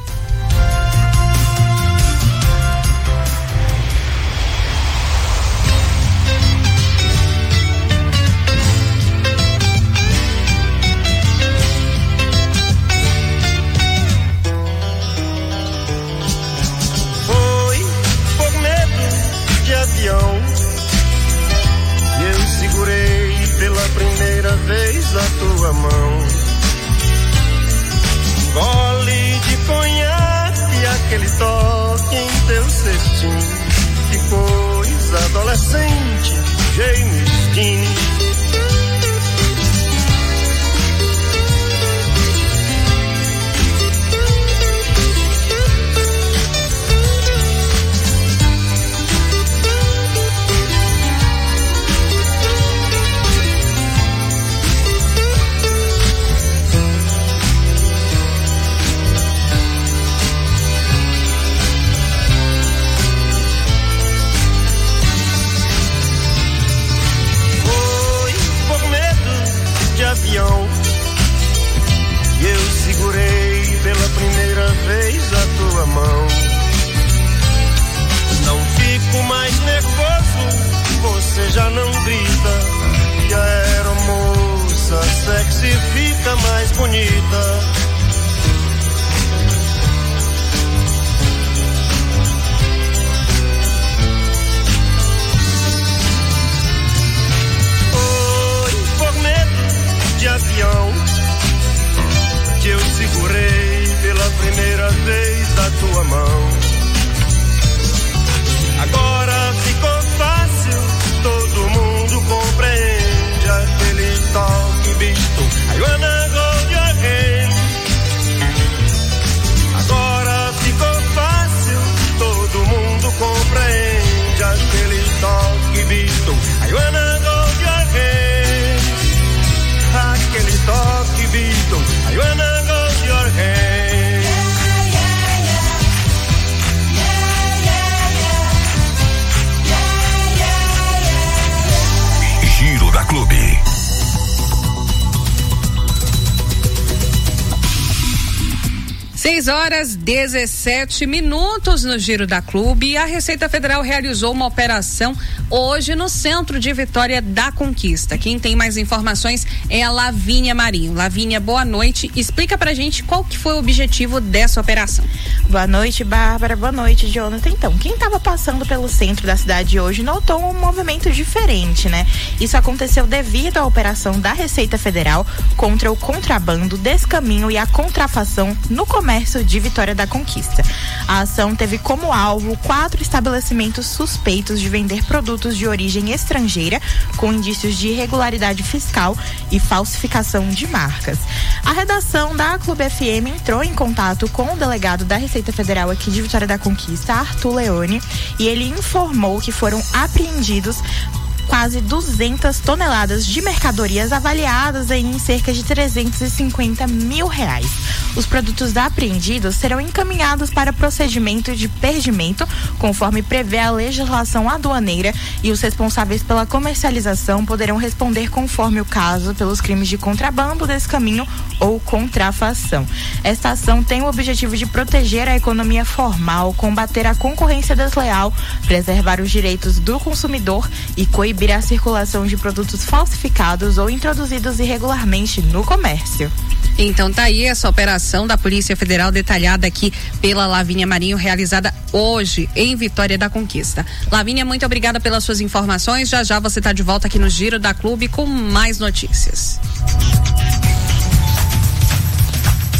A tua mão, gole de conhaque, aquele toque em teu cestinho, que coisa adolescente, James Dean. Eu segurei pela primeira vez a tua mão. Não fico mais nervoso, você já não grita. E a aeromoça sexy fica mais bonita. De avião, que eu segurei pela primeira vez a tua mão. Agora ficou fácil, todo mundo compreende aquele toque visto. I wanna go your hand. Agora ficou fácil, todo mundo compreende aquele toque visto. I wanna go your hand. Aquele toque visto, I wanna go your hand. Giro da Clube. seis horas dezessete minutos no Giro da Clube. E a Receita Federal realizou uma operação hoje no centro de Vitória da Conquista. Quem tem mais informações é a Lavínia Marinho. Lavínia, boa noite. Explica pra gente qual que foi o objetivo dessa operação. Boa noite, Bárbara. Boa noite, Jonathan. Então, quem estava passando pelo centro da cidade hoje notou um movimento diferente, né? Isso aconteceu devido à operação da Receita Federal contra o contrabando, descaminho e a contrafação no comércio de Vitória da Conquista. A ação teve como alvo quatro estabelecimentos suspeitos de vender produtos de origem estrangeira com indícios de irregularidade fiscal e falsificação de marcas. A redação da Clube F M entrou em contato com o delegado da Receita Federal aqui de Vitória da Conquista, Arthur Leone, e ele informou que foram apreendidos quase duzentas toneladas de mercadorias avaliadas em cerca de trezentos e cinquenta mil reais. Os produtos apreendidos serão encaminhados para procedimento de perdimento, conforme prevê a legislação aduaneira, e os responsáveis pela comercialização poderão responder conforme o caso pelos crimes de contrabando, descaminho ou contrafação. Esta ação tem o objetivo de proteger a economia formal, combater a concorrência desleal, preservar os direitos do consumidor e coibir a circulação de produtos falsificados ou introduzidos irregularmente no comércio. Então tá aí essa operação da Polícia Federal detalhada aqui pela Lavínia Marinho, realizada hoje em Vitória da Conquista. Lavínia, muito obrigada pelas suas informações. Já já você tá de volta aqui no Giro da Clube com mais notícias.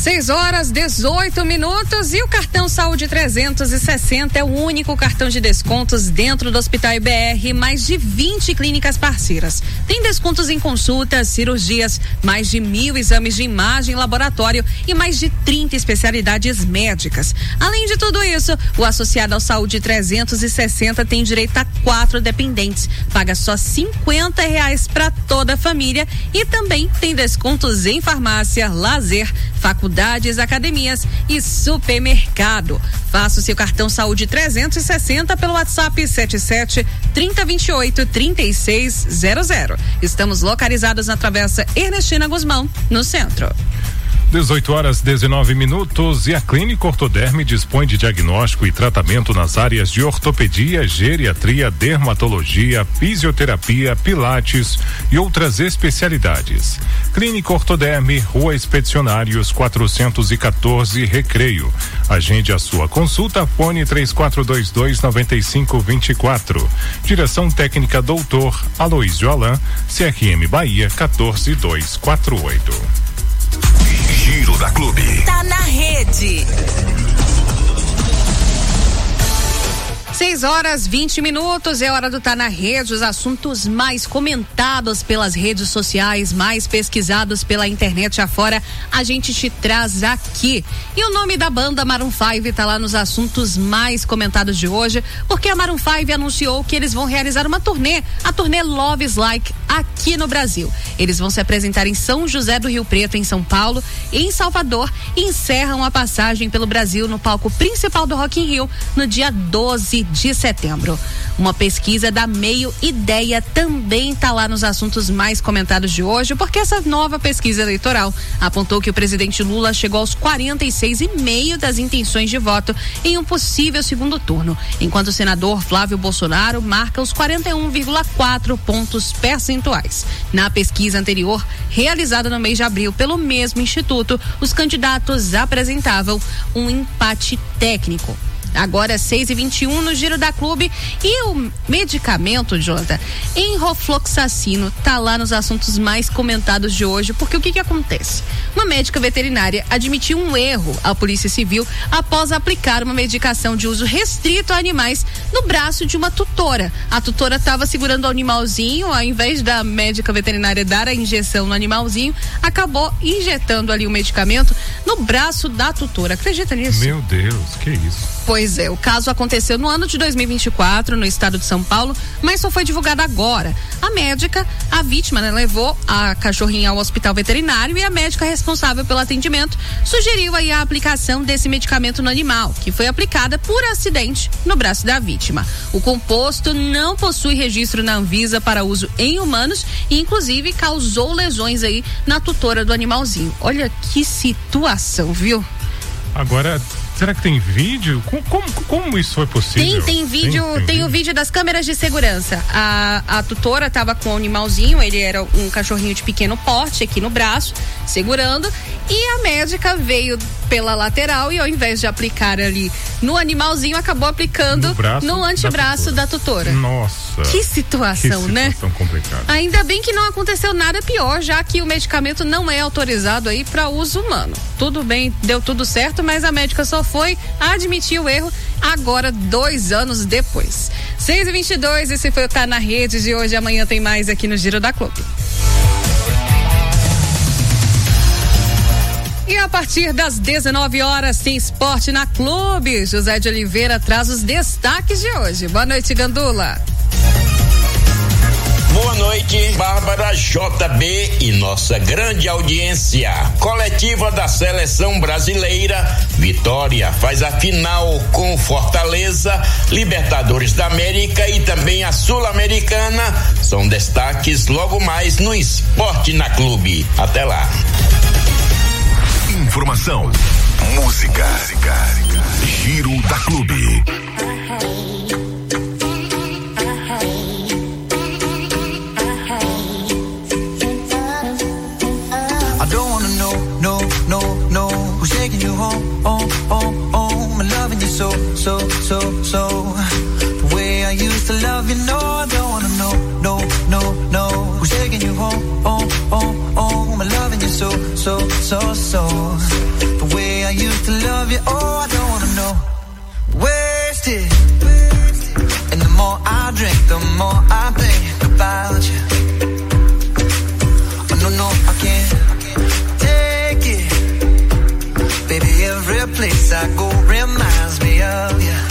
seis horas, dezoito minutos e o cartão Saúde trezentos e sessenta é o único cartão de descontos dentro do Hospital I B R, mais de vinte clínicas parceiras. Tem descontos em consultas, cirurgias, mais de mil exames de imagem, laboratório e mais de trinta especialidades médicas. Além de tudo isso, o associado ao Saúde trezentos e sessenta tem direito a quatro dependentes, paga só cinquenta reais para toda a família e também tem descontos em farmácia, lazer, faculdades, academias e supermercado. Faça o seu cartão Saúde trezentos e sessenta pelo WhatsApp sete sete, trinta, vinte e oito, trinta e seis zero zero. Estamos localizados na Travessa Ernestina Guzmão, no centro. dezoito horas, dezenove minutos e a Clínica Ortoderme dispõe de diagnóstico e tratamento nas áreas de ortopedia, geriatria, dermatologia, fisioterapia, pilates e outras especialidades. Clínica Ortoderme, Rua Expedicionários quatrocentos e quatorze, Recreio. Agende a sua consulta, fone três quatro dois dois, nove cinco dois quatro. Direção técnica doutor Aloísio Alain, C R M Bahia quatorze dois quatro oito. Giro da Clube. Tá na rede. seis horas, vinte minutos, é hora do Tá na Rede, os assuntos mais comentados pelas redes sociais, mais pesquisados pela internet afora, a gente te traz aqui. E o nome da banda Maroon cinco tá lá nos assuntos mais comentados de hoje, porque a Maroon cinco anunciou que eles vão realizar uma turnê, a turnê Love is Like, aqui no Brasil. Eles vão se apresentar em São José do Rio Preto, em São Paulo, e em Salvador, e encerram a passagem pelo Brasil no palco principal do Rock in Rio no dia doze de setembro. Uma pesquisa da Meio Ideia também está lá nos assuntos mais comentados de hoje, porque essa nova pesquisa eleitoral apontou que o presidente Lula chegou aos quarenta e seis vírgula cinco por cento das intenções de voto em um possível segundo turno, enquanto o senador Flávio Bolsonaro marca os quarenta e um vírgula quatro pontos percentuais. Na pesquisa anterior, realizada no mês de abril pelo mesmo instituto, os candidatos apresentavam um empate técnico. Agora seis e vinte e um no Giro da Clube, e o medicamento, Jonathan, enrofloxacino, tá lá nos assuntos mais comentados de hoje, porque o que que acontece? Uma médica veterinária admitiu um erro à Polícia Civil após aplicar uma medicação de uso restrito a animais no braço de uma tutora. A tutora estava segurando o animalzinho, ao invés da médica veterinária dar a injeção no animalzinho, acabou injetando ali o medicamento no braço da tutora. Acredita nisso? Meu Deus, que isso? Pois é, o caso aconteceu no ano de dois mil e vinte e quatro, no estado de São Paulo, mas só foi divulgado agora. A médica, a vítima, né, levou a cachorrinha ao hospital veterinário e a médica responsável pelo atendimento sugeriu aí a aplicação desse medicamento no animal, que foi aplicada por acidente no braço da vítima. O composto não possui registro na Anvisa para uso em humanos e, inclusive, causou lesões aí na tutora do animalzinho. Olha que situação, viu? Agora, será que tem vídeo? Como, como, como isso foi possível? Tem, tem vídeo, tem, tem, tem o vídeo das câmeras de segurança. A, a tutora estava com o animalzinho, ele era um cachorrinho de pequeno porte aqui no braço, segurando, e a médica veio pela lateral e ao invés de aplicar ali no animalzinho, acabou aplicando no, no antebraço da tutora. da tutora. Nossa. Que situação, que né? situação complicada. Ainda bem que não aconteceu nada pior, já que o medicamento não é autorizado aí para uso humano. Tudo bem, deu tudo certo, mas a médica só foi admitir o erro agora, dois anos depois. seis e vinte e dois, esse foi o Tá na Rede de hoje. Amanhã tem mais aqui no Giro da Clube. E a partir das dezenove horas tem esporte na Clube. José de Oliveira traz os destaques de hoje. Boa noite, Gandula. Boa noite, Bárbara, J B e nossa grande audiência. Coletiva da Seleção Brasileira, Vitória faz a final com Fortaleza, Libertadores da América e também a Sul-Americana. São destaques logo mais no Esporte na Clube. Até lá. Informação, música, Giro da Clube. I don't wanna know, no, no, no, who's taking you home, home, home, home, and loving you so, so, so, so, the way I used to love you. No, I don't wanna know, no, no, no, who's taking you home, home, home, home, and loving you so, so, so, so. I used to love you, oh, I don't wanna know. Wasted. And the more I drink, the more I think about you. Oh, no, no, I can't take it. Baby, every place I go reminds me of you.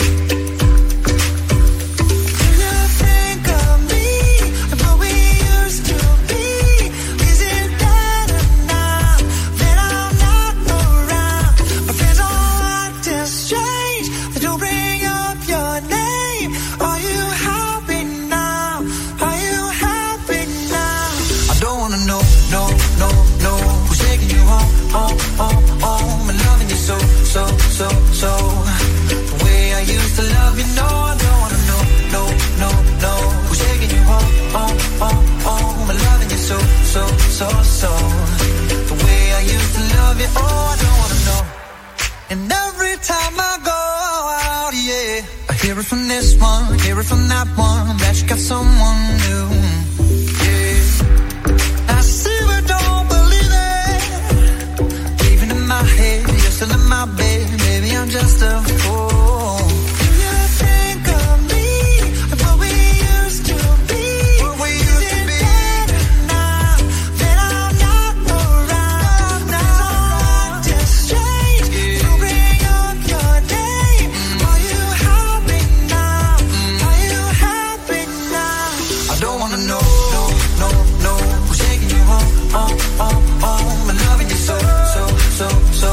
So, so, so, the way I used to love you, no, I don't wanna know, no, no, no, who's taking you home, oh, oh, oh, I'm loving you so, so, so, so, the way I used to love you, oh, I don't wanna know, and every time I go out, yeah, I hear it from this one, hear it from that one, that you got someone new, yeah, I see but don't believe it, even in my head, still in my bed, maybe I'm just a fool. You think of me, what we used to be. What we used to be. Now that I'm not around, now I just change to bring up your name. Are you happy now? Are you happy now? I don't wanna know, no, no, no, who's taking you home, oh, oh, oh, I'm loving you so, so, so, so.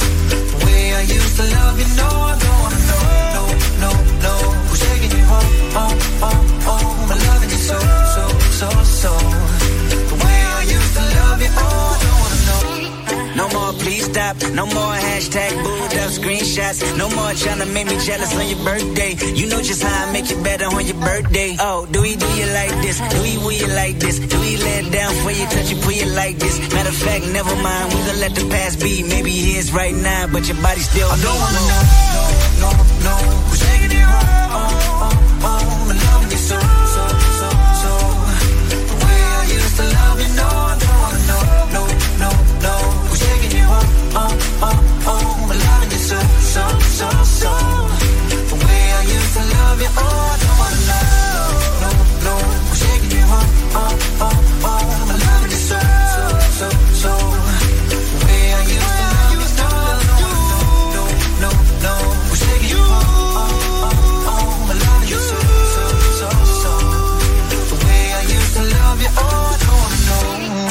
I used to love you, no, I don't wanna know, no, no, no, who's taking you home, oh, oh, oh, I'm loving you so, so, so, so, the way I used to love you, oh, I don't wanna know. No more please stop, no more hashtag booed up screenshots, no more trying to make me jealous on your birthday, you know just how I make you better on your birthday. Oh, do we do you like this, do we will you like this, do we let it down for you, touch you, pull you like this, matter of fact, never mind, we gonna let the past be, maybe it is right now, but your body still I don't wanna know, no, no, no, who's taking you home, oh, oh, oh, I'm loving you so, so, so, so, the way I used to love you, no, I don't wanna know, no, no, no, who's taking you home, oh, oh, oh, I'm loving you so, so, so, so, the way I used to love you, oh, I don't wanna know, no, no, who's taking you home, oh, oh, oh, I'm loving you so, so, so, so, the way I used to love you, no, no, no, who's taking you home, oh, oh, oh, I'm loving you so, so, so, so, the way I used to love you, oh, I don't wanna know.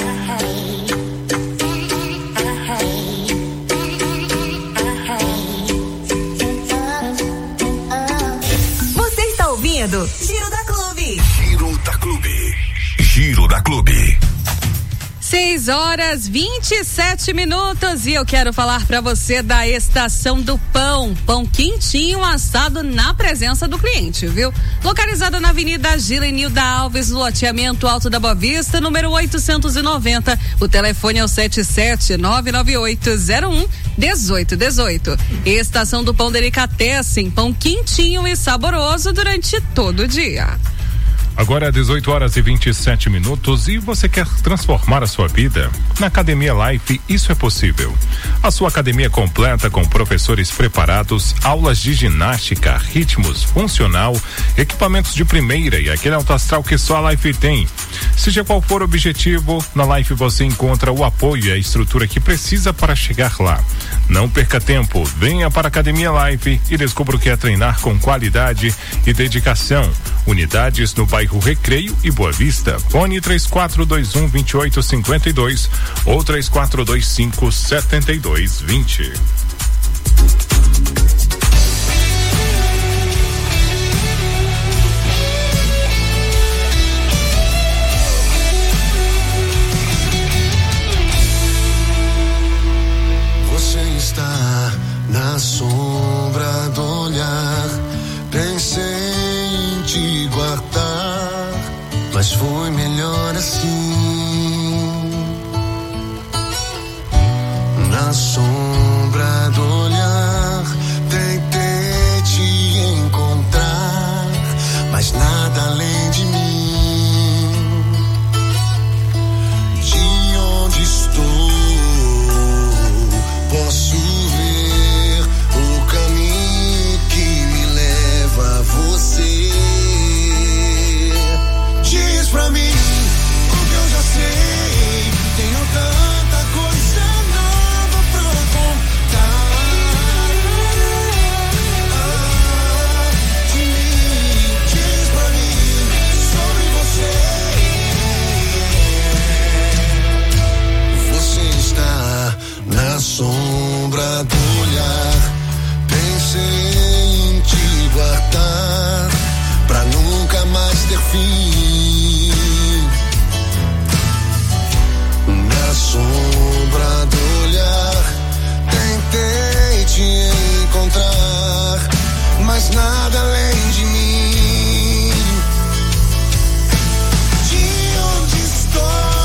Você está ouvindo Giro da Clube. Giro da Clube. Giro da Clube. seis horas vinte e sete minutos e eu quero falar para você da Estação do Pão. Pão quentinho assado na presença do cliente, viu? Localizada na Avenida Gilenilda Alves, loteamento Alto da Boa Vista, número oitocentos e noventa. O telefone é o sete sete nove nove oito zero um um oito um oito. Estação do Pão Delicatessen, pão quentinho e saboroso durante todo o dia. Agora dezoito horas e vinte e sete minutos e você quer transformar a sua vida? Na Academia Life isso é possível. A sua academia completa com professores preparados, aulas de ginástica, ritmos, funcional, equipamentos de primeira e aquele alto astral que só a Life tem. Seja qual for o objetivo, na Life você encontra o apoio e a estrutura que precisa para chegar lá. Não perca tempo, venha para a Academia Life e descubra o que é treinar com qualidade e dedicação. Unidades no bairro Recreio e Boa Vista. Fone três quatro dois um, dois oito cinco dois ou três quatro dois cinco, sete dois dois zero. Você está na sombra do olhar. Pensei em te guardar, mas foi melhor assim. Na sombra do olhar, tentei te encontrar, mas nada além de mim. De onde estou, posso ver sombra do olhar, pensei em te guardar pra nunca mais ter fim. Na sombra do olhar, tentei te encontrar, mas nada além de mim. De onde estou,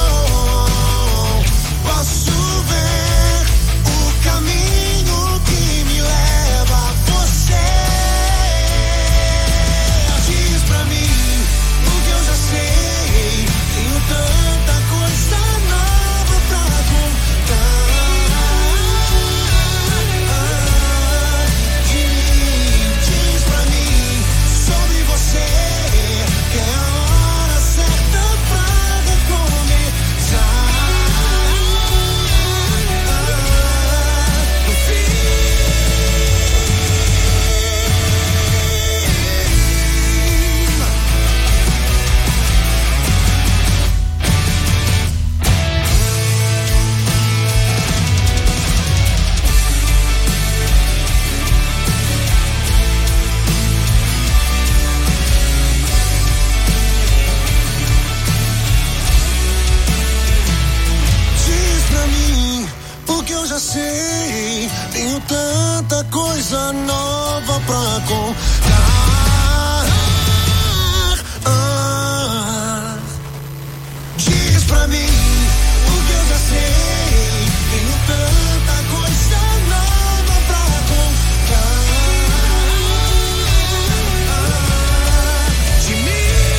posso ver o caminho que me leva a você. Diz pra mim o que eu já sei, tenho tanta coisa nova pra contar. Diz pra mim sobre você, que é a hora certa pra recomeçar. Diz pra mim o que eu já sei, tenho tanta coisa nova pra contar. Ah, diz pra mim o que eu já sei, tenho tanta coisa nova pra contar. De mim.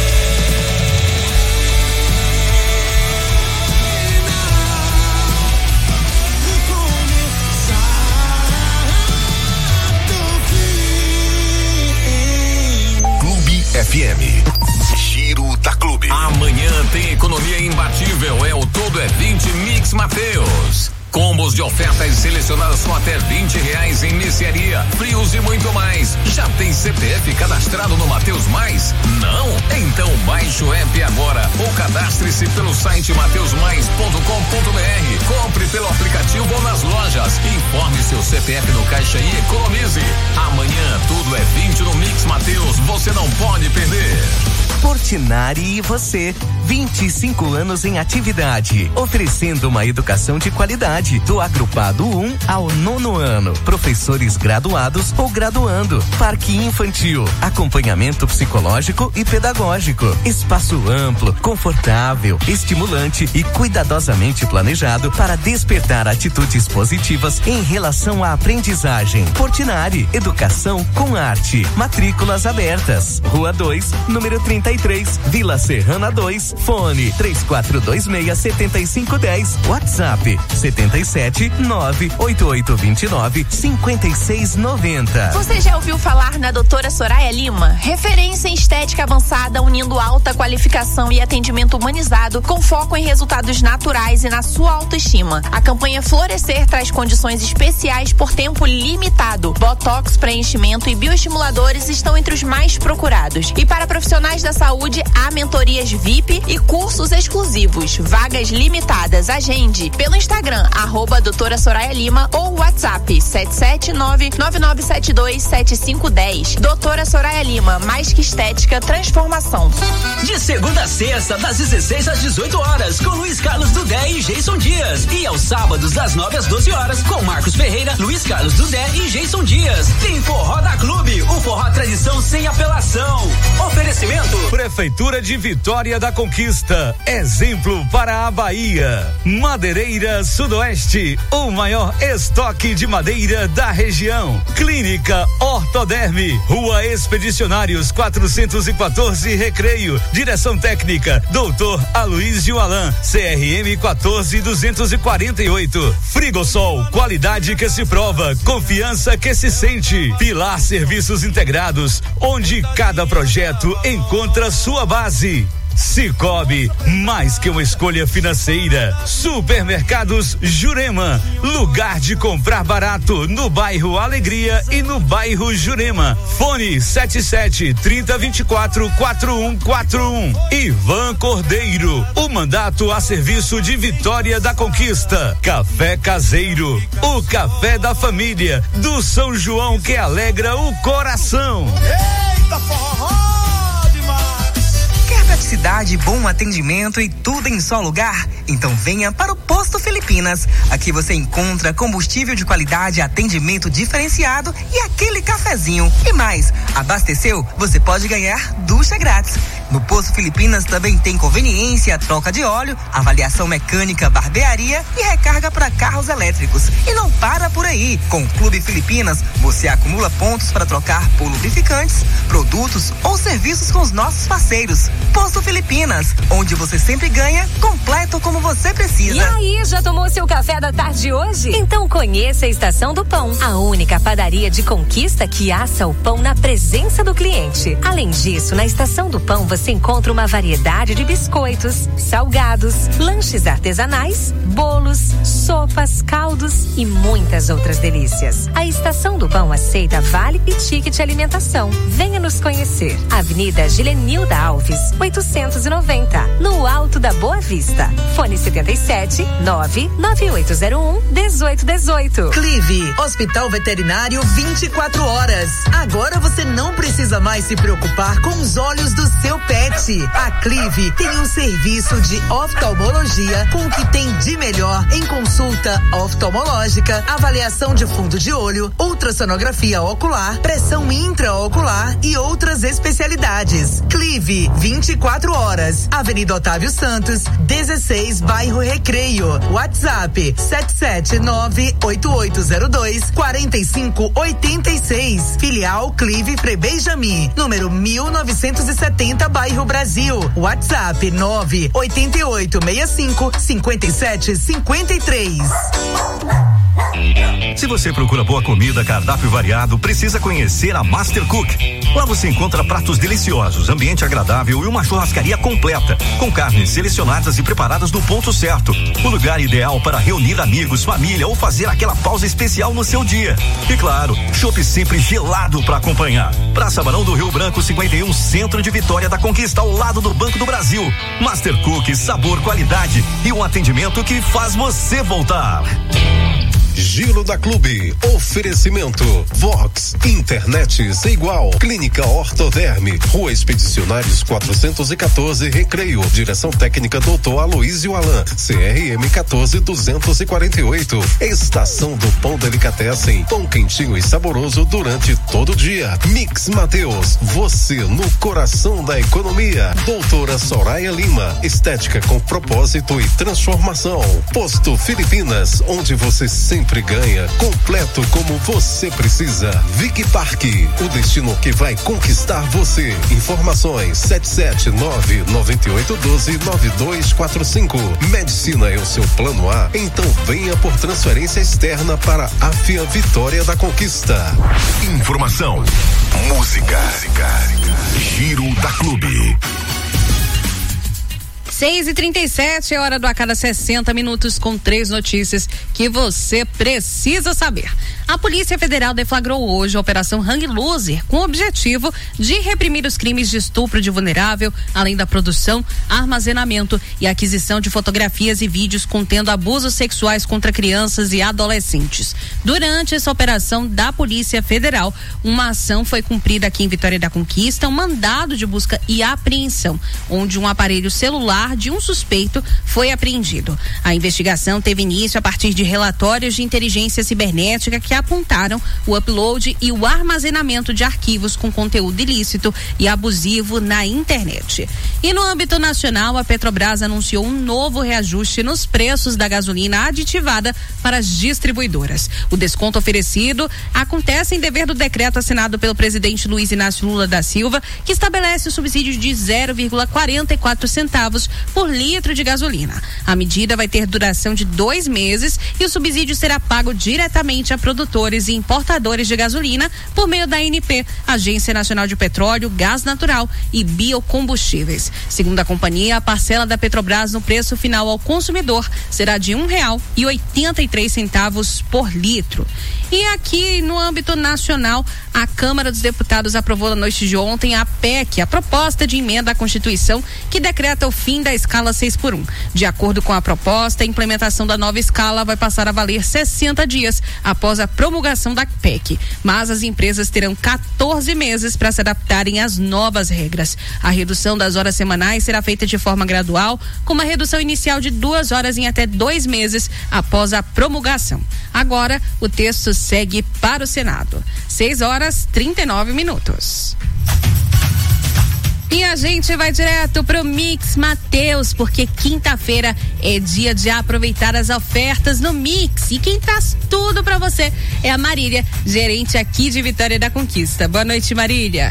Clube F M. Giro da Clube. Amanhã tem economia imbatível. É o Todo é vinte Mix Mateus. Combos de ofertas selecionadas com até vinte reais em mercearia, frios e muito mais. Já tem C P F cadastrado no Mateus Mais? Não? Então baixe o app agora ou cadastre-se pelo site mateus mais ponto com ponto b r. Compre pelo aplicativo ou nas lojas. Informe seu C P F no caixa e economize. Amanhã tudo é vinte no Mix Mateus. Você não pode perder. Portinari e você, vinte e cinco anos em atividade, oferecendo uma educação de qualidade, do agrupado um ao nono ano, professores graduados ou graduando, parque infantil, acompanhamento psicológico e pedagógico, espaço amplo, confortável, estimulante e cuidadosamente planejado para despertar atitudes positivas em relação à aprendizagem. Portinari, educação com arte, matrículas abertas, Rua dois, número trinta e três, Vila Serrana dois, fone três quatro dois seis, sete cinco um zero, WhatsApp setenta e sete, nove oito oito dois nove, cinco seis nove zero. Você já ouviu falar na doutora Soraya Lima? Referência em estética avançada, unindo alta qualificação e atendimento humanizado com foco em resultados naturais e na sua autoestima. A campanha Florescer traz condições especiais por tempo limitado. Botox, preenchimento e bioestimuladores estão entre os mais procurados. E para profissionais da saúde, há mentorias V I P e cursos exclusivos. Vagas limitadas. Agende pelo Instagram, arroba doutora Soraya Lima ou WhatsApp sete sete nove, nove nove sete dois, sete cinco um zero. Doutora Soraya Lima, mais que estética, transformação. De segunda a sexta, das dezesseis às dezoito horas, com Luiz Carlos Dudé e Jason Dias. E aos sábados, das nove às doze horas, com Marcos Ferreira, Luiz Carlos Dudé e Jason Dias. Tem Forró da Clube, o forró tradição sem apelação. Oferecimento Prefeitura de Vitória da Conquista, exemplo para a Bahia. Madeireira Sudoeste, o maior estoque de madeira da região. Clínica Ortoderme, Rua Expedicionários quatrocentos e quatorze, Recreio. Direção técnica, doutor Aloysio Alan, C R M quatorze duzentos e quarenta e oito. Frigosol, qualidade que se prova, confiança que se sente. Pilar Serviços Integrados, onde cada projeto encontra sua base. Cicobi, mais que uma escolha financeira. Supermercados Jurema, lugar de comprar barato no bairro Alegria e no bairro Jurema. Fone sete sete, trinta, vinte e quatro, quatro um quatro um. Ivan Cordeiro, o mandato a serviço de Vitória da Conquista. Café Caseiro, o café da família, do São João que alegra o coração. Eita, forró demais! Quer praticidade, bom atendimento e tudo em só lugar? Então venha para o Posto Filipinas. Aqui você encontra combustível de qualidade, atendimento diferenciado e aquele cafezinho. E mais, abasteceu? Você pode ganhar ducha grátis. No Posto Filipinas também tem conveniência, troca de óleo, avaliação mecânica, barbearia e recarga para carros elétricos. E não para por aí. Com o Clube Filipinas, você acumula pontos para trocar por lubrificantes, produtos ou serviços com os nossos parceiros. Posto Filipinas, onde você sempre ganha, completo como você precisa. E aí, já tomou seu café da tarde hoje? Então conheça a Estação do Pão, a única padaria de Conquista que assa o pão na presença do cliente. Além disso, na Estação do Pão você encontra uma variedade de biscoitos, salgados, lanches artesanais, bolos, sopas, caldos e muitas outras delícias. A Estação do Pão aceita vale e ticket alimentação. Venha nos conhecer. Avenida Gilenilda Alves, oitocentos e noventa, no Alto da Boa Vista. Fone setenta e sete, nove nove oito zero um, dezoito dezoito. Clive, Hospital Veterinário vinte e quatro horas. Agora você não precisa mais se preocupar com os olhos do seu pet. A Clive tem um serviço de oftalmologia com o que tem de melhor em consulta oftalmológica, avaliação de fundo de olho, ultrassonografia ocular, pressão intraocular e outras especialidades. Clive, vinte e quatro horas. Avenida Otávio Santos, dezesseis, bairro Recreio. WhatsApp sete sete nove, oito oito zero dois, quatro cinco oito seis. Filial Clive Frebeijami, número mil novecentos e setenta, bairro Brasil. WhatsApp nove oito oito seis cinco, cinco sete cinco três. Se você procura boa comida, cardápio variado, precisa conhecer a Master Cook. Lá você encontra pratos deliciosos, ambiente agradável e uma churrascaria completa, com carnes selecionadas e preparadas no ponto certo. O lugar ideal para reunir amigos, família ou fazer aquela pausa especial no seu dia. E claro, chopp sempre gelado para acompanhar. Praça Barão do Rio Branco cinquenta e um, centro de Vitória da Conquista, ao lado do Banco do Brasil. Master Cook, sabor, qualidade e um atendimento que faz você voltar. Giro da Clube. Oferecimento Vox, internet sem igual. Clínica Ortoderme, Rua Expedicionários quatrocentos e quatorze, Recreio. Direção técnica doutor Aloísio Alan, C R M quatorze duzentos e quarenta e oito. Estação do Pão Delicatessen, pão quentinho e saboroso durante todo o dia. Mix Mateus, você no coração da economia. Doutora Soraya Lima, estética com propósito e transformação. Posto Filipinas, onde você sempre ganha, completo como você precisa. Vic Parque, o destino que vai conquistar você. Informações sete sete nove, nove oito um dois, nove dois quatro cinco. Medicina é o seu plano A? Então venha por transferência externa para a Afia Vitória da Conquista. Informação, música, Giro da Clube. seis e trinta e sete é hora do A Cada sessenta Minutos com três notícias que você precisa saber. A Polícia Federal deflagrou hoje a Operação Hang Loser com o objetivo de reprimir os crimes de estupro de vulnerável, além da produção, armazenamento e aquisição de fotografias e vídeos contendo abusos sexuais contra crianças e adolescentes. Durante essa operação da Polícia Federal, uma ação foi cumprida aqui em Vitória da Conquista, um mandado de busca e apreensão, onde um aparelho celular de um suspeito foi apreendido. A investigação teve início a partir de relatórios de inteligência cibernética que apontaram o upload e o armazenamento de arquivos com conteúdo ilícito e abusivo na internet. E no âmbito nacional, a Petrobras anunciou um novo reajuste nos preços da gasolina aditivada para as distribuidoras. O desconto oferecido acontece em dever do decreto assinado pelo presidente Luiz Inácio Lula da Silva, que estabelece o subsídio de zero vírgula quarenta e quatro centavos por litro de gasolina. A medida vai ter duração de dois meses e o subsídio será pago diretamente a produtores e importadores de gasolina por meio da A N P, Agência Nacional de Petróleo, Gás Natural e Biocombustíveis. Segundo a companhia, a parcela da Petrobras no preço final ao consumidor será de um real e oitenta e três centavos por litro. E aqui no âmbito nacional, a Câmara dos Deputados aprovou na noite de ontem a P E C, a proposta de emenda à Constituição que decreta o fim da escala seis por um. De acordo com a proposta, a implementação da nova escala vai passar a valer sessenta dias após a promulgação da P E C, mas as empresas terão quatorze meses para se adaptarem às novas regras. A redução das horas semanais será feita de forma gradual, com uma redução inicial de duas horas em até dois meses após a promulgação. Agora, o texto segue para o Senado. seis horas trinta e nove minutos. E a gente vai direto pro Mix Mateus, porque quinta-feira é dia de aproveitar as ofertas no Mix. E quem traz tudo pra você é a Marília, gerente aqui de Vitória da Conquista. Boa noite, Marília.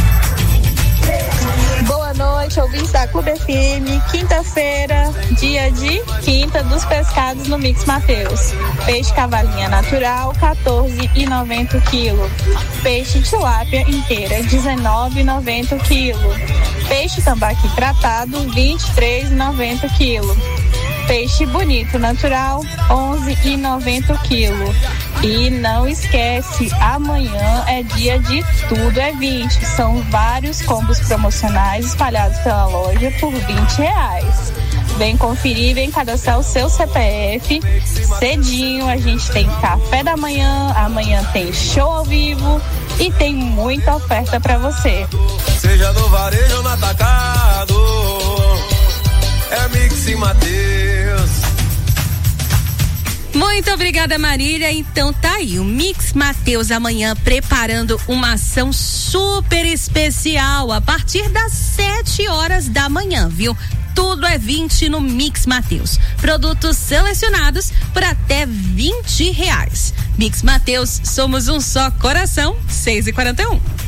Boa noite, ouvintes da Clube F M. Quinta-feira, dia de quinta dos pescados no Mix Mateus. Peixe cavalinha natural, quatorze reais e noventa centavos o quilo. Peixe tilápia inteira, dezenove reais e noventa centavos o quilo. Peixe tambaqui tratado, vinte e três reais e noventa centavos o quilo. Peixe bonito natural, onze reais e noventa centavos o quilo. E não esquece, amanhã é dia de Tudo é vinte. São vários combos promocionais espalhados pela loja por vinte reais. Vem conferir, vem cadastrar o seu C P F. Cedinho a gente tem café da manhã, amanhã tem show ao vivo e tem muita oferta pra você. Seja no varejo ou no atacado, é Mix e Mateus. Muito obrigada, Marília. Então tá aí, o Mix Mateus amanhã preparando uma ação super especial a partir das sete horas da manhã, viu? Tudo é vinte no Mix Mateus. Produtos selecionados por até vinte reais. Mix Mateus, somos um só coração, seis e quarenta e um.